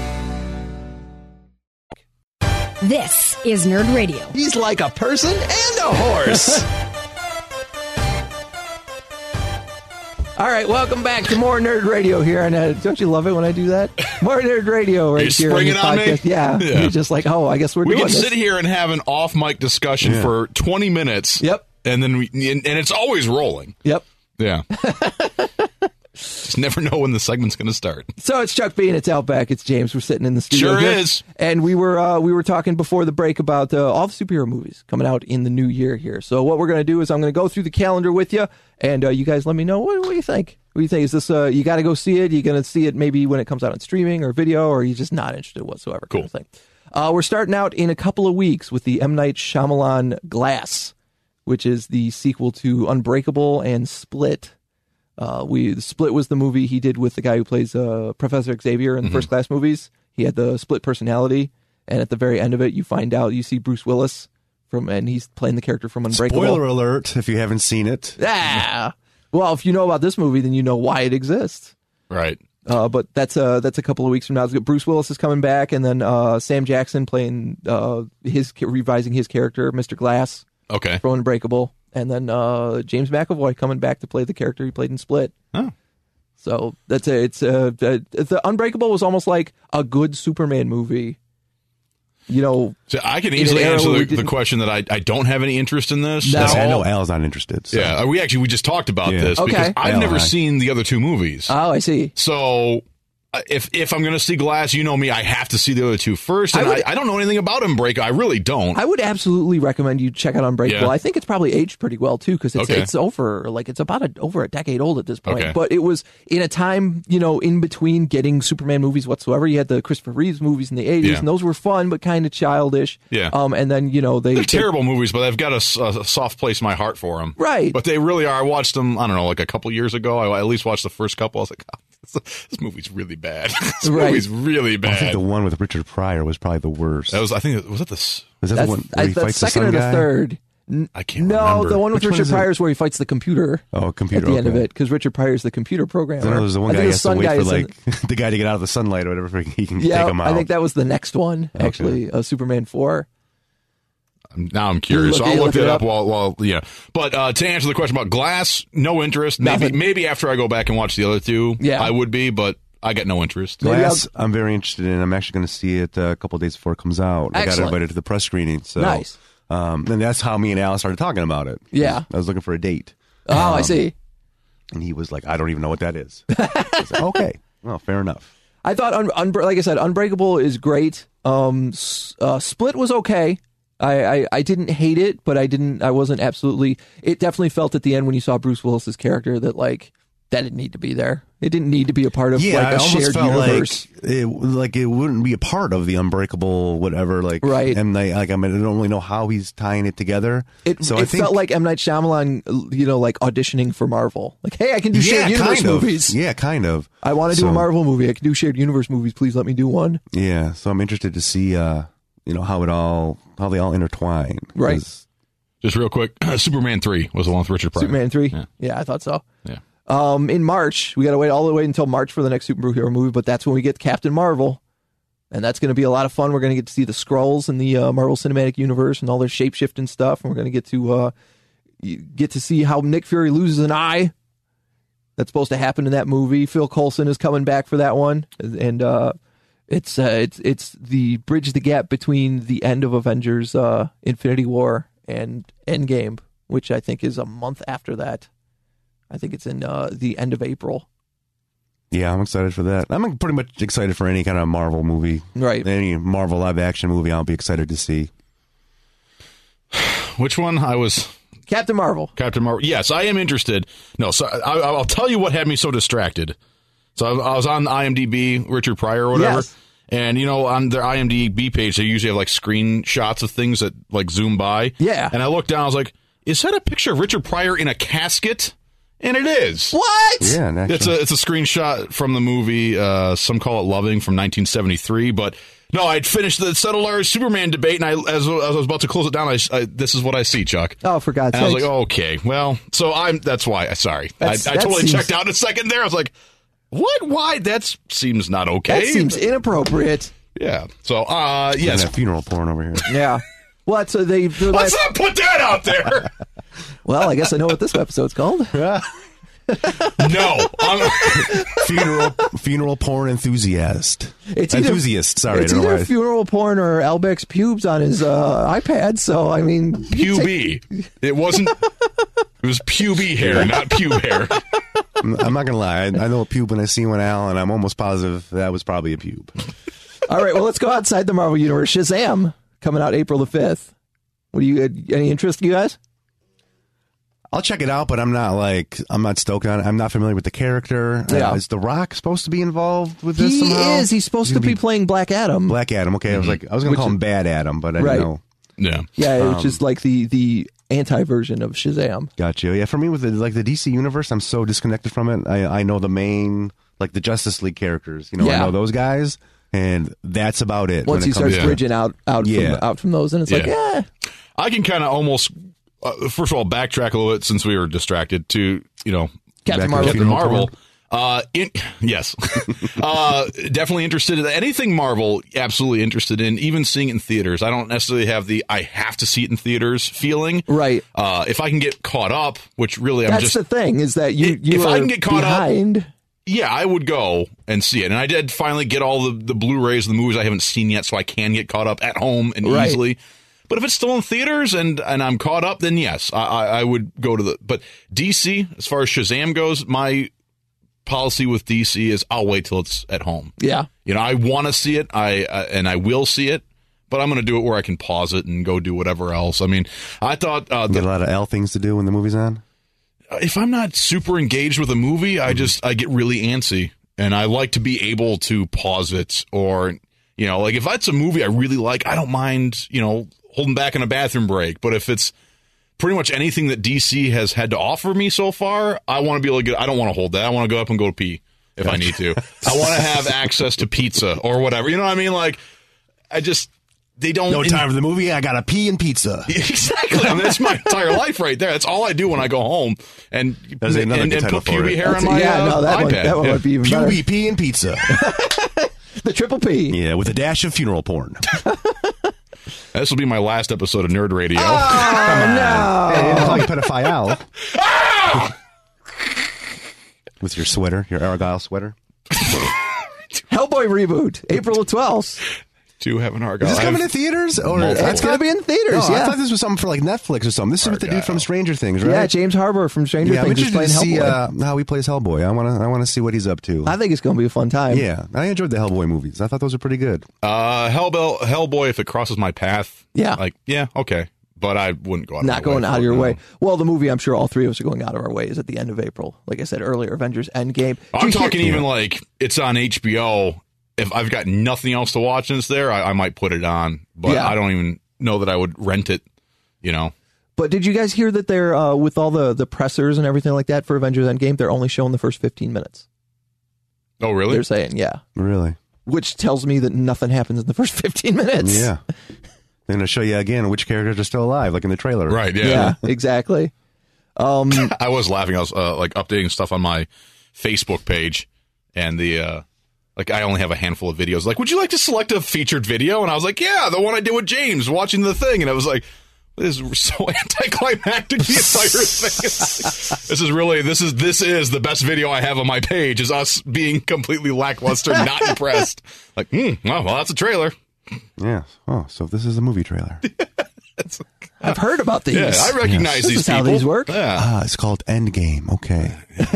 This is Nerd Radio. He's like a person and a horse. All right, welcome back to more Nerd Radio here. And don't you love it when I do that? More Nerd Radio right here on the podcast. Yeah. You're just like, I guess we're doing this. We can sit here and have an off-mic discussion for 20 minutes. Yep. And then and it's always rolling. Yep. Yeah. Just never know when the segment's going to start. So it's Chuck B and it's Outback. It's James. We're sitting in the studio. Sure here. is. And we were talking before the break about all the superhero movies coming out in the new year here. So what we're going to do is I'm going to go through the calendar with you, and you guys let me know what do you think. What do you think? Is this you got to go see it? You going to see it maybe when it comes out on streaming or video, or are you just not interested whatsoever? Cool. Kind of thing. We're starting out in a couple of weeks with the M. Night Shyamalan Glass, which is the sequel to Unbreakable and Split. Split was the movie he did with the guy who plays Professor Xavier in the First Class movies. He had the split personality, and at the very end of it, you see Bruce Willis and he's playing the character from Unbreakable. Spoiler alert if you haven't seen it. Ah, well, if you know about this movie, then you know why it exists. Right. But that's a couple of weeks from now. Bruce Willis is coming back, and then Sam Jackson playing revising his character, Mr. Glass. Okay. From Unbreakable, and then James McAvoy coming back to play the character he played in Split. Oh. So the Unbreakable was almost like a good Superman movie. So I can easily answer the question that I don't have any interest in this. No. I know Al's not interested. So. Yeah, we just talked about this because I've never seen the other two movies. Oh, I see. So if I'm going to see Glass, you know me, I have to see the other two first. And I don't know anything about Unbreakable. I really don't. I would absolutely recommend you check out Unbreakable. Yeah. I think it's probably aged pretty well too, because it's over a decade old at this point. Okay. But it was in a time, in between getting Superman movies whatsoever. You had the Christopher Reeves movies in the 80s, and those were fun but kind of childish. Yeah. And then they're terrible movies, but they've got a soft place in my heart for them. Right. But they really are. I watched them, I don't know, like a couple years ago. I at least watched the first couple. I was like, this movie's really bad. This movie's really bad. I think the one with Richard Pryor was probably the worst. Was that the one where he fights the second sun or the guy? Third? I can't remember. No, the one with Richard Pryor is where he fights the computer. Oh, computer. At the end of it, because Richard Pryor is the computer programmer. I know there's the one guy has to wait for the guy to get out of the sunlight or whatever he can take him out. I think that was the next one, actually, Superman 4. Now I'm curious. I'll look it up while. But to answer the question about Glass, no interest. Maybe after I go back and watch the other two, I would be, but I got no interest. Glass, I'm very interested in. I'm actually going to see it a couple of days before it comes out. Excellent. I got invited to the press screening. So, nice. And that's how me and Al started talking about it. Yeah. I was looking for a date. Oh, I see. And he was like, I don't even know what that is. I was like, okay. Well, fair enough. I thought, like I said, Unbreakable is great. Split was okay. I didn't hate it, but I wasn't absolutely. It definitely felt at the end when you saw Bruce Willis's character that that didn't need to be there. It didn't need to be a part of a shared universe. Like it wouldn't be a part of the Unbreakable whatever. Right. M. Night. I don't really know how he's tying it together. It felt like M. Night Shyamalan, auditioning for Marvel. Like, hey, I can do shared universe movies. Yeah, kind of. I want to do a Marvel movie. I can do shared universe movies. Please let me do one. Yeah. So I'm interested to see, how they all intertwine. Right. Just real quick, Superman 3 was the one with Richard Pryor. Superman 3? Yeah, I thought so. Yeah. In March, we got to wait all the way until March for the next superhero movie, but that's when we get Captain Marvel. And that's going to be a lot of fun. We're going to get to see the Skrulls in the Marvel Cinematic Universe and all their shape-shifting stuff. And we're going to get to see how Nick Fury loses an eye. That's supposed to happen in that movie. Phil Coulson is coming back for that one. And it's the bridge the gap between the end of Avengers Infinity War and Endgame, which I think is a month after that. I think it's in the end of April. Yeah, I'm excited for that. I'm pretty much excited for any kind of Marvel movie. Right. Any Marvel live-action movie I'll be excited to see. Which one? Captain Marvel. Captain Marvel. Yes, I am interested. No, so I'll tell you what had me so distracted. So I was on IMDb, Richard Pryor or whatever. Yes. And, on their IMDb page, they usually have, screenshots of things that, zoom by. Yeah. And I looked down, I was like, is that a picture of Richard Pryor in a casket? And it is. What? Yeah, it's a screenshot from the movie, Some Call It Loving from 1973. But, no, I'd finished the settled our Superman debate, and as I was about to close it down, this is what I see, Chuck. Oh, for God's sake. And I was like, okay, well, so that's why, sorry. I totally checked out a second there. I was like, what? Why? That seems not okay. That seems inappropriate. Yeah. So, yes. Funeral porn over here. Yeah. What? So let's not put that out there. Well, I guess I know what this episode's called. No. Funeral porn enthusiast. It's enthusiast. either funeral porn or Albeck's pubes on his iPad. So, I mean. Puby. It wasn't. It was puby hair, not pube hair. I'm not going to lie. I know a pube when I see one, Al, and I'm almost positive that was probably a pube. All right. Well, let's go outside the Marvel Universe. Shazam, coming out April the 5th. Any interest, you guys? I'll check it out, but I'm not stoked on it. I'm not familiar with the character. Yeah. Is The Rock supposed to be involved with this somehow? He is. He's supposed to be playing Black Adam. Black Adam. Okay, I was going to call him Bad Adam, but I didn't know. Yeah. Yeah, which is like the anti-version of Shazam. Gotcha. Yeah, for me, with the DC universe, I'm so disconnected from it. I know the main, like the Justice League characters. I know those guys, and that's about it. Once he starts bridging out from those, and it's like, I can kind of almost, first of all, backtrack a little bit since we were distracted to, Captain Marvel. Yes. Definitely interested in anything Marvel, absolutely interested in, even seeing it in theaters. I don't necessarily have the I have to see it in theaters feeling. Right. If I can get caught up, which really That's the thing, is that if I can get caught behind. Up, yeah, I would go and see it. And I did finally get all the Blu-rays of the movies I haven't seen yet, so I can get caught up at home and easily. But if it's still in theaters and I'm caught up, then yes, I would go to But DC, as far as Shazam goes, my policy with DC is I'll wait till it's at home. Yeah. I want to see it, and I will see it, but I'm going to do it where I can pause it and go do whatever else. I mean, I thought... you get a lot of L things to do when the movie's on? If I'm not super engaged with a movie, I get really antsy, and I like to be able to pause it, or, like if it's a movie I really like, I don't mind, holding back on a bathroom break. But if it's pretty much anything that DC has had to offer me so far, I want to be able to get, I don't want to hold that. I want to go up and go pee if I need to. I want to have access to pizza or whatever. You know what I mean? Like, they don't. No time for the movie. I got to pee and pizza. Exactly. I mean, that's my entire life right there. That's all I do when I go home. And put pubic hair on my iPad. That one might be even better. Pubic, pee, and pizza. The triple P. Yeah, with a dash of funeral porn. This will be my last episode of Nerd Radio. Oh, no. Hey, it's like pedophile. With your sweater, your Argyle sweater. Hellboy reboot, April 12th. To have an Argyle. Is this coming to theaters? Or it's going to be in theaters, I thought this was something for like Netflix or something. This is with the dude from Stranger Things, right? Yeah, James Harbour from Stranger Things is playing Hellboy. Hellboy. How he plays Hellboy. I want to see what he's up to. I think it's going to be a fun time. Yeah, I enjoyed the Hellboy movies. I thought those were pretty good. Hellboy, if it crosses my path, okay. But I wouldn't go out of my way. Not going out of your way. Well, the movie I'm sure all three of us are going out of our way is at the end of April. Like I said earlier, Avengers Endgame. I'm talking even like it's on HBO. If I've got nothing else to watch and it's there, I might put it on. But I don't even know that I would rent it, But did you guys hear that they're, with all the pressers and everything like that for Avengers Endgame, they're only showing the first 15 minutes? Oh, really? They're saying, yeah. Really? Which tells me that nothing happens in the first 15 minutes. Yeah. They're going to show you again which characters are still alive, like in the trailer. Right, yeah. Yeah, exactly. I was laughing. I was like updating stuff on my Facebook page, and I only have a handful of videos. Like, would you like to select a featured video? And I was like, yeah, the one I did with James watching the thing. And I was like, this is so anticlimactic, the entire thing. This is the best video I have on my page, is us being completely lackluster, not impressed. Like, well, that's a trailer. Yeah. Oh, so this is a movie trailer. I've heard about these. Yeah, I recognize these people. How these work. Yeah. It's called Endgame. Okay.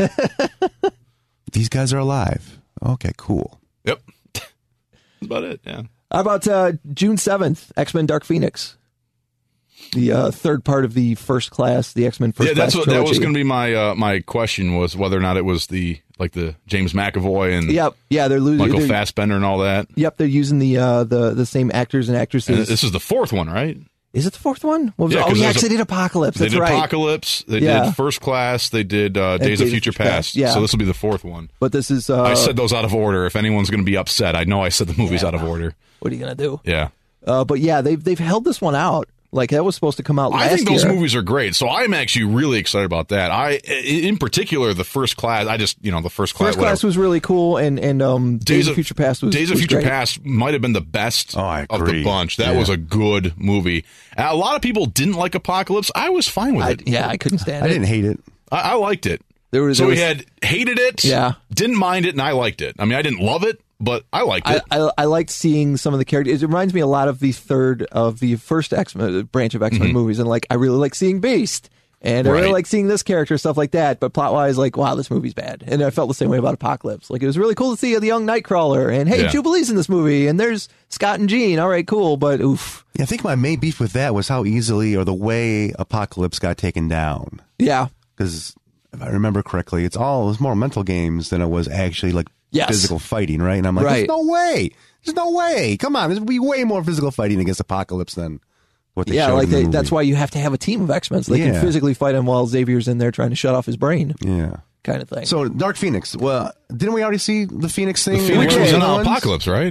These guys are alive. Okay, cool. Yep. That's about it, yeah. How about June 7th, X-Men Dark Phoenix? The third part of the First Class, the X-Men First Class trilogy. That was going to be my question, was whether or not it was the James McAvoy and they're losing Michael Fassbender and all that. Yep, they're using the same actors and actresses. And this is the fourth one, right? Is it the fourth one? Because they did Apocalypse. That's right. They did Apocalypse. They did First Class. They did Days of Future Past. Yeah. So this will be the fourth one. But this is... I said those out of order. If anyone's going to be upset, I know I said the movies out of order. What are you going to do? Yeah. But yeah, they've held this one out. Like, that was supposed to come out last year. I think those movies are great, so I'm actually really excited about that. In particular, the First Class, the First Class. First Class was really cool, and Days of Future Past was Days of Future great. Past might have been the best of the bunch. That was a good movie. A lot of people didn't like Apocalypse. I was fine with it. I couldn't stand it. I didn't hate it. I liked it. We had hated it, didn't mind it, and I liked it. I mean, I didn't love it, but I liked it. I liked seeing some of the characters. It reminds me a lot of the first X-Men branch of X-Men movies, and I really like seeing Beast And I really like seeing this character, stuff like that. But plot-wise, like, wow, this movie's bad. And I felt the same way about Apocalypse. Like, it was really cool to see the young Nightcrawler. And, hey, Jubilee's in this movie. And there's Scott and Jean. All right, cool. But, oof. Yeah, I think my main beef with that was how easily or the way Apocalypse got taken down. Yeah. Because if I remember correctly, it was more mental games than it was actually, like, physical fighting, right? And I'm like, there's no way. There's no way. Come on. There's be way more physical fighting against Apocalypse than what they showed in the movie. That's why you have to have a team of X-Men so they can physically fight him while Xavier's in there trying to shut off his brain. Yeah. Kind of thing. So, Dark Phoenix. Well, didn't we already see the Phoenix thing? The Phoenix was in Apocalypse, right?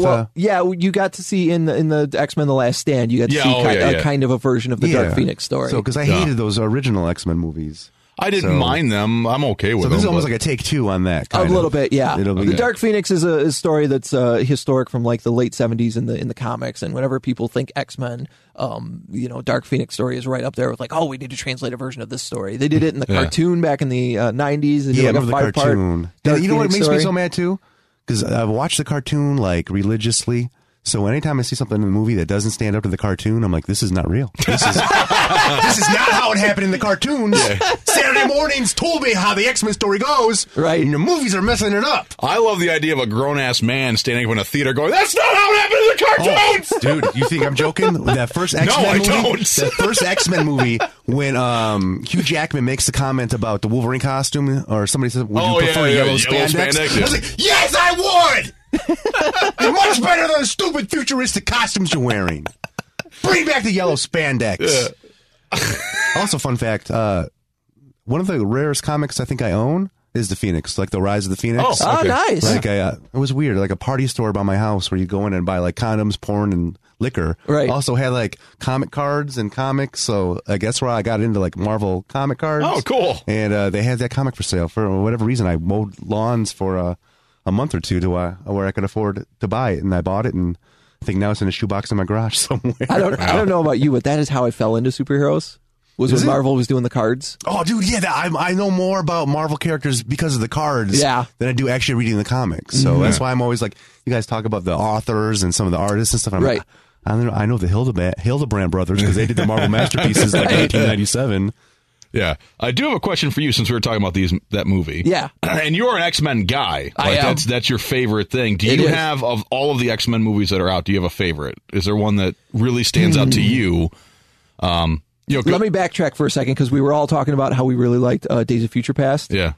You got to see in the X-Men The Last Stand, you got to see kind of a version of the Dark Phoenix story. So, because I hated those original X-Men movies. I didn't mind them. I'm okay with them. So this is almost like a take two on that. A little bit, yeah. The Dark Phoenix is a story that's historic from like the late 70s in the comics. And whenever people think X-Men, Dark Phoenix story is right up there with like, oh, we need to translate a version of this story. They did it in the cartoon back in the 90s. Yeah, I remember the cartoon. You know what makes me so mad too? Because I've watched the cartoon like religiously. So anytime I see something in the movie that doesn't stand up to the cartoon, I'm like, this is not real. This is not how it happened in the cartoons. Saturday mornings told me how the X-Men story goes. Right. And the movies are messing it up. I love the idea of a grown-ass man standing up in a theater going, that's not how it happened in the cartoons! Dude, you think I'm joking? That first X-Men movie? No, I don't. That first X-Men movie when Hugh Jackman makes the comment about the Wolverine costume, or somebody says, would you prefer yellow spandex? I was like, yes, I would! Much better than the stupid futuristic costumes you're wearing. Bring back the yellow spandex. Also, fun fact, one of the rarest comics I think I own is the Phoenix, like the Rise of the Phoenix. Oh, nice. Like it was weird, like a party store by my house where you go in and buy like condoms, porn, and liquor. Right. Also had like comic cards and comics, so I guess where I got into like Marvel comic cards. Oh, cool. And they had that comic for sale. For whatever reason, I mowed lawns for a month or two to where I could afford to buy it, and I bought it, and I think now it's in a shoebox in my garage somewhere. I don't know about you, but that is how I fell into superheroes. Was when Marvel was doing the cards. Oh, dude, yeah, I know more about Marvel characters because of the cards than I do actually reading the comics. So that's why I'm always like, you guys talk about the authors and some of the artists and stuff. I'm like, I know the Hildebrand brothers because they did the Marvel masterpieces like 1997. Yeah, I do have a question for you since we were talking about that movie. Yeah, and you're an X-Men guy. I am. That's your favorite thing. Do you have, of all of the X-Men movies that are out, do you have a favorite? Is there one that really stands out to you? Let me backtrack for a second because we were all talking about how we really liked Days of Future Past. Yeah.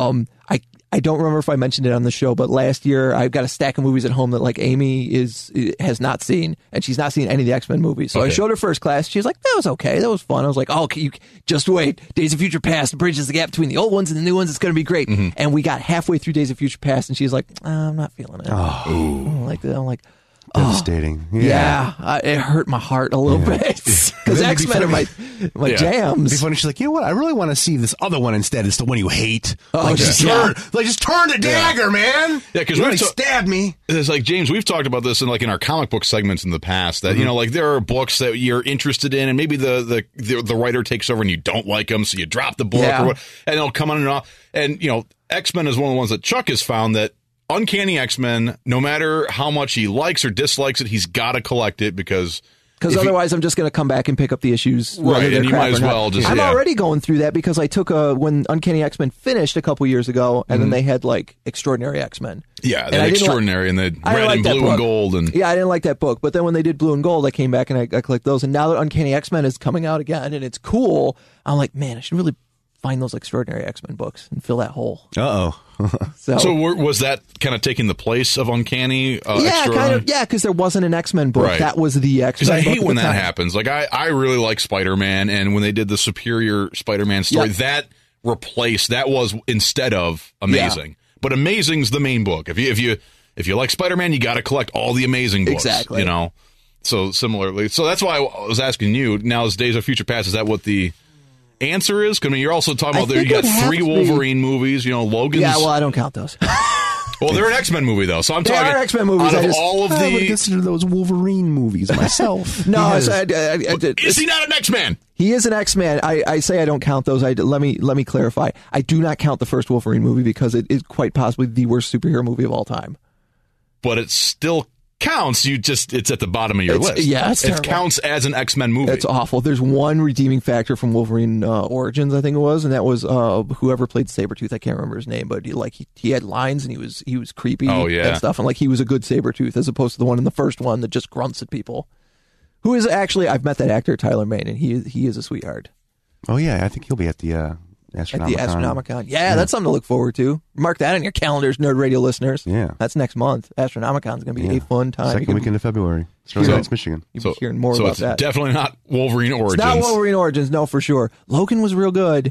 I don't remember if I mentioned it on the show, but last year I've got a stack of movies at home that like Amy has not seen, and she's not seen any of the X-Men movies. So I showed her First Class. She's like, that was okay. That was fun. I was like, oh, you just wait. Days of Future Past bridges the gap between the old ones and the new ones. It's going to be great. Mm-hmm. And we got halfway through Days of Future Past, and she's like, I'm not feeling it. I don't like that. I'm like, devastating. It hurt my heart a little bit because X-Men are my jams. It'd be funny. She's like, you know what? I really want to see this other one instead. It's the one you hate. Just turn the dagger, man. Yeah, because you stabbed me. It's like, James, we've talked about this in our comic book segments in the past. That there are books that you're interested in, and maybe the writer takes over and you don't like them, so you drop the book, and they'll come on and off. And X-Men is one of the ones that Chuck has found that. Uncanny X-Men, no matter how much he likes or dislikes it, he's got to collect it because otherwise I'm just going to come back and pick up the issues. Right, and you might as well just... I'm already going through that because I took when Uncanny X-Men finished a couple years ago, and then they had like Extraordinary X-Men. Yeah, they had Extraordinary and they had Red and Blue and Gold. And yeah, I didn't like that book, but then when they did Blue and Gold, I came back and I collected those, and now that Uncanny X-Men is coming out again and it's cool, I'm like, man, I should really find those Extraordinary X-Men books and fill that hole. So was that kind of taking the place of Uncanny? Because there wasn't an X-Men book. Right. That was the X-Men book. Because I hate when that happens. Like, I really like Spider-Man, and when they did the Superior Spider-Man story, that was instead of Amazing. Yeah. But Amazing's the main book. If you like Spider-Man, you got to collect all the Amazing books. Exactly. So similarly. So that's why I was asking you, now is Days of Future Past, is that what the answer is? I mean, you're also talking about you got 3 Wolverine movies, Logan's. Yeah, well, I don't count those. Well, they're an X-Men movie, though, so I'm talking. They are X-Men movies. I would consider those Wolverine movies myself. No, is he not an X-Man? He is an X-Man. I say I don't count those. Let me clarify. I do not count the first Wolverine movie because it is quite possibly the worst superhero movie of all time. But it's still counts. It's at the bottom of your list. Yeah, it's it terrible. counts as an X-Men movie. It's awful. There's one redeeming factor from Wolverine Origins, I think it was, and that was whoever played Sabretooth. I can't remember his name, but he had lines and he was creepy and stuff, and like he was a good Sabretooth as opposed to the one in the first one that just grunts at people. Who is actually, I've met that actor, Tyler Mane, and he is a sweetheart. Oh yeah, I think he'll be at the Astronomicon. At the Astronomicon. Yeah, that's something to look forward to. Mark that on your calendars, Nerd Radio listeners. Yeah. That's next month. Astronomicon's going to be a fun time. Second weekend of February. Sterling Heights, Michigan. You'll be hearing more about that. So it's definitely not Wolverine Origins. It's not Wolverine Origins, no, for sure. Logan was real good.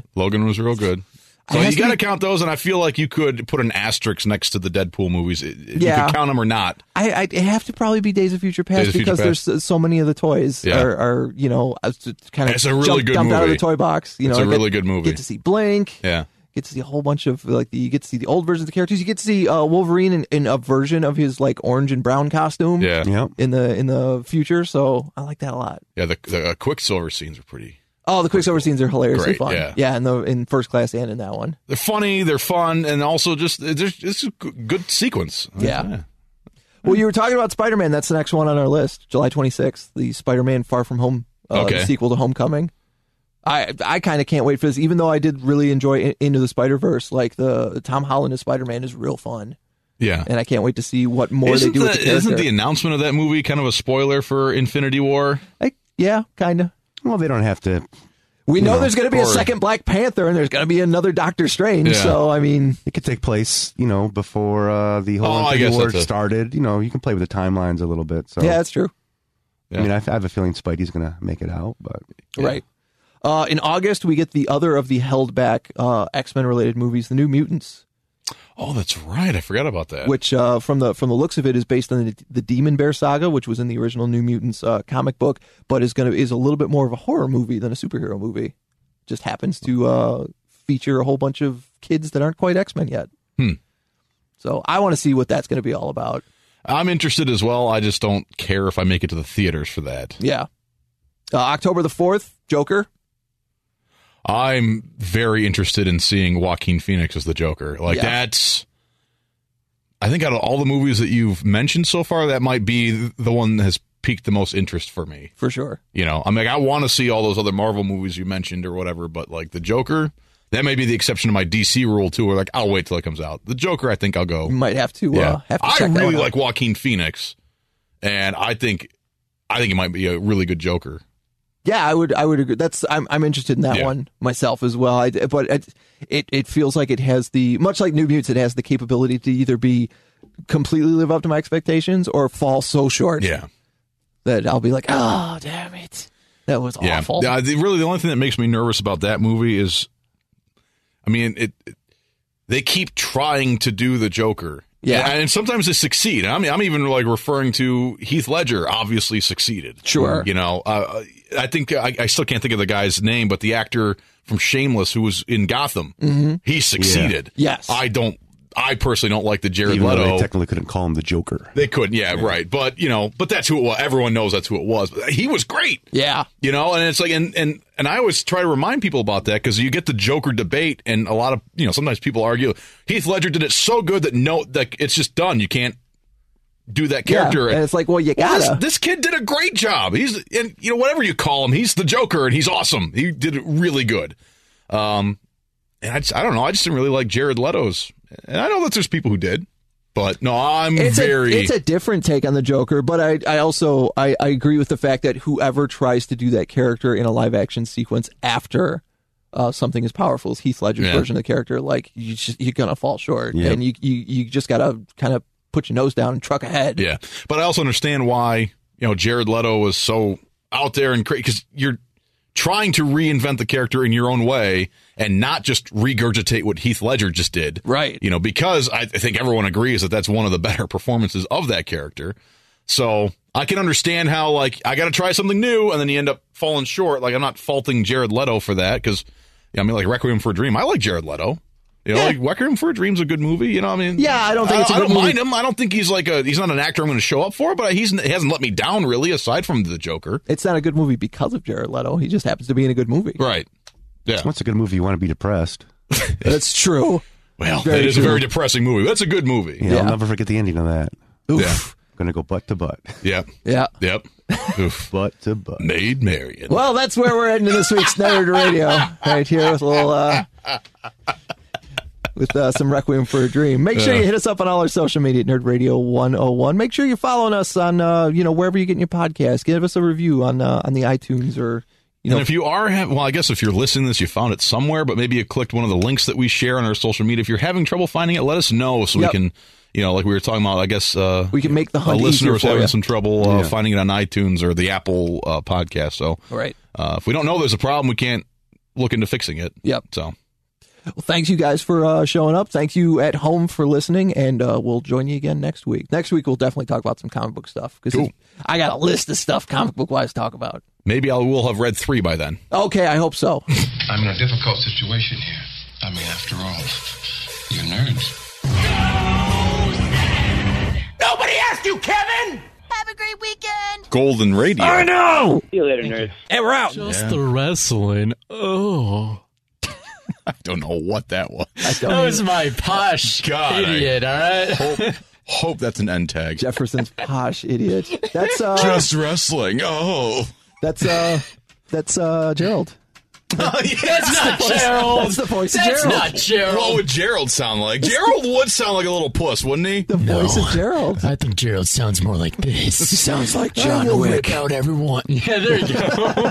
So you got to count those, and I feel like you could put an asterisk next to the Deadpool movies. You could count them or not. I have to probably be Days of Future Past because there's so many of the toys are kind of it's a really good dumped movie. out of the toy box. It's a really good movie. Get to see Blink. Yeah. Get to see a whole bunch of you get to see the old versions of the characters. You get to see Wolverine in a version of his like orange and brown costume. Yeah. Yep. In the future, so I like that a lot. Yeah, the Quicksilver scenes are pretty. Oh, the Quicksilver scenes are hilariously Great, fun. yeah. In First Class and in that one. They're funny, they're fun, and also it's a good sequence. Yeah. Well, you were talking about Spider-Man. That's the next one on our list, July 26th, the Spider-Man Far From Home the sequel to Homecoming. I kind of can't wait for this, even though I did really enjoy Into the Spider-Verse. Like the Tom Holland as Spider-Man is real fun. Yeah. And I can't wait to see what more they do with the character. Isn't the announcement of that movie kind of a spoiler for Infinity War? Yeah, kind of. Well, they don't have to. We know there's going to be a second Black Panther, and there's going to be another Doctor Strange. Yeah. So, I mean, it could take place, before the whole Infinity War started. You can play with the timelines a little bit. So yeah, that's true. Yeah. I mean, I have a feeling Spidey's going to make it out, but right. In August, we get the other of the held back X-Men related movies, The New Mutants. Oh, that's right. I forgot about that. Which, from the looks of it, is based on the Demon Bear saga, which was in the original New Mutants comic book, but is a little bit more of a horror movie than a superhero movie. Just happens to feature a whole bunch of kids that aren't quite X-Men yet. So I want to see what that's going to be all about. I'm interested as well. I just don't care if I make it to the theaters for that. Yeah. October the 4th, Joker. I'm very interested in seeing Joaquin Phoenix as the Joker. That's, I think out of all the movies that you've mentioned so far, that might be the one that has piqued the most interest for me. For sure. I want to see all those other Marvel movies you mentioned or whatever, but like the Joker, that may be the exception to my DC rule too, where like I'll wait till it comes out. The Joker, I think I'll go. You might have to. Have to check I really that like Joaquin Phoenix, and I think it might be a really good Joker. Yeah, I would agree. I'm interested in that one myself as well. But it feels like it has much like New Mutants, it has the capability to either be completely live up to my expectations or fall so short. Yeah. That I'll be like, oh, damn it. That was awful. Yeah, really the only thing that makes me nervous about that movie is, they keep trying to do the Joker. Yeah. And sometimes they succeed. I'm even like referring to Heath Ledger obviously succeeded. Sure. I think I still can't think of the guy's name, but the actor from Shameless who was in Gotham, he succeeded. Yeah. Yes. I personally don't like the Jared Even Leto. Though they technically couldn't call him the Joker. They couldn't, right. But that's who it was. Everyone knows that's who it was. But he was great. Yeah. And it's like, and I always try to remind people about that because you get the Joker debate, and a lot of, sometimes people argue Heath Ledger did it so good that it's just done. You can't do that character. And it's like, well, you gotta. This kid did a great job. And whatever you call him, he's the Joker, and he's awesome. He did it really good. And I don't know. I just didn't really like Jared Leto's. And I know that there's people who did, but no, it's a different take on the Joker, but I also agree with the fact that whoever tries to do that character in a live action sequence after something as powerful as Heath Ledger's version of the character, like you're gonna fall short, and you just gotta kind of put your nose down and truck ahead. Yeah, but I also understand why Jared Leto was so out there and crazy, because you're trying to reinvent the character in your own way and not just regurgitate what Heath Ledger just did. Right. Because I think everyone agrees that that's one of the better performances of that character. So I can understand how, like, I got to try something new, and then you end up falling short. Like, I'm not faulting Jared Leto for that, because, like Requiem for a Dream, I like Jared Leto. Like Requiem for a Dream's a good movie. Yeah, I don't think it's a good movie. I don't mind him. I don't think he's he's not an actor I'm going to show up for, but he hasn't let me down really, aside from the Joker. It's not a good movie because of Jared Leto. He just happens to be in a good movie. Right. Yeah. What's a good movie? You want to be depressed. That's true. Well, that is a very depressing movie. That's a good movie. Yeah, I'll never forget the ending of that. Oof. Yeah. Going to go butt to butt. Yep. Yeah. Yep. Oof. Butt to butt. Maid Marian. Well, that's where we're ending this week's Nerd Radio. Right here with a little, with some Requiem for a Dream. Make sure you hit us up on all our social media at Nerd Radio 101. Make sure you're following us on, wherever you're getting your podcast. Give us a review on the iTunes or. And if you are, I guess if you're listening to this, you found it somewhere, but maybe you clicked one of the links that we share on our social media. If you're having trouble finding it, let us know so we can, like we were talking about, I guess we can make the hunt a listener was having you. some trouble finding it on iTunes or the Apple podcast. So right. If we don't know there's a problem, we can't look into fixing it. Yep. So. Well, thanks you guys for showing up. Thank you at home for listening, and we'll join you again next week. Next week, we'll definitely talk about some comic book stuff, because I got a list of stuff comic book-wise to talk about. Maybe we'll have read 3 by then. Okay, I hope so. I'm in a difficult situation here. I mean, after all, you're nerds. Nobody asked you, Kevin! Have a great weekend! Golden Radio. I know! See you later, nerds. And we're out. Just the wrestling. Oh. I don't know what that was. That was my posh idiot, all right? Hope that's an end tag. Jefferson's posh idiot. That's just wrestling. Oh. That's Gerald. Oh, yeah. That's not Gerald. That's the voice of Gerald. That's not Gerald. What would Gerald sound like? Gerald would sound like a little puss, wouldn't he? The voice of Gerald. I think Gerald sounds more like this. He sounds like John Wick. Rip out everyone. Yeah, there you go.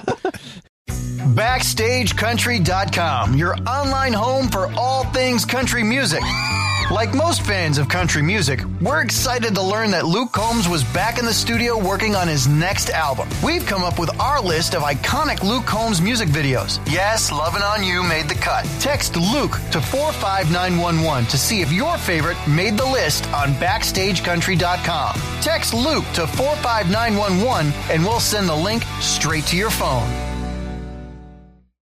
BackstageCountry.com, your online home for all things country music. Like most fans of country music, we're excited to learn that Luke Combs was back in the studio working on his next album. We've come up with our list of iconic Luke Combs music videos. Yes, Lovin' On You made the cut. Text Luke to 45911 to see if your favorite made the list on BackstageCountry.com. Text Luke to 45911 and we'll send the link straight to your phone.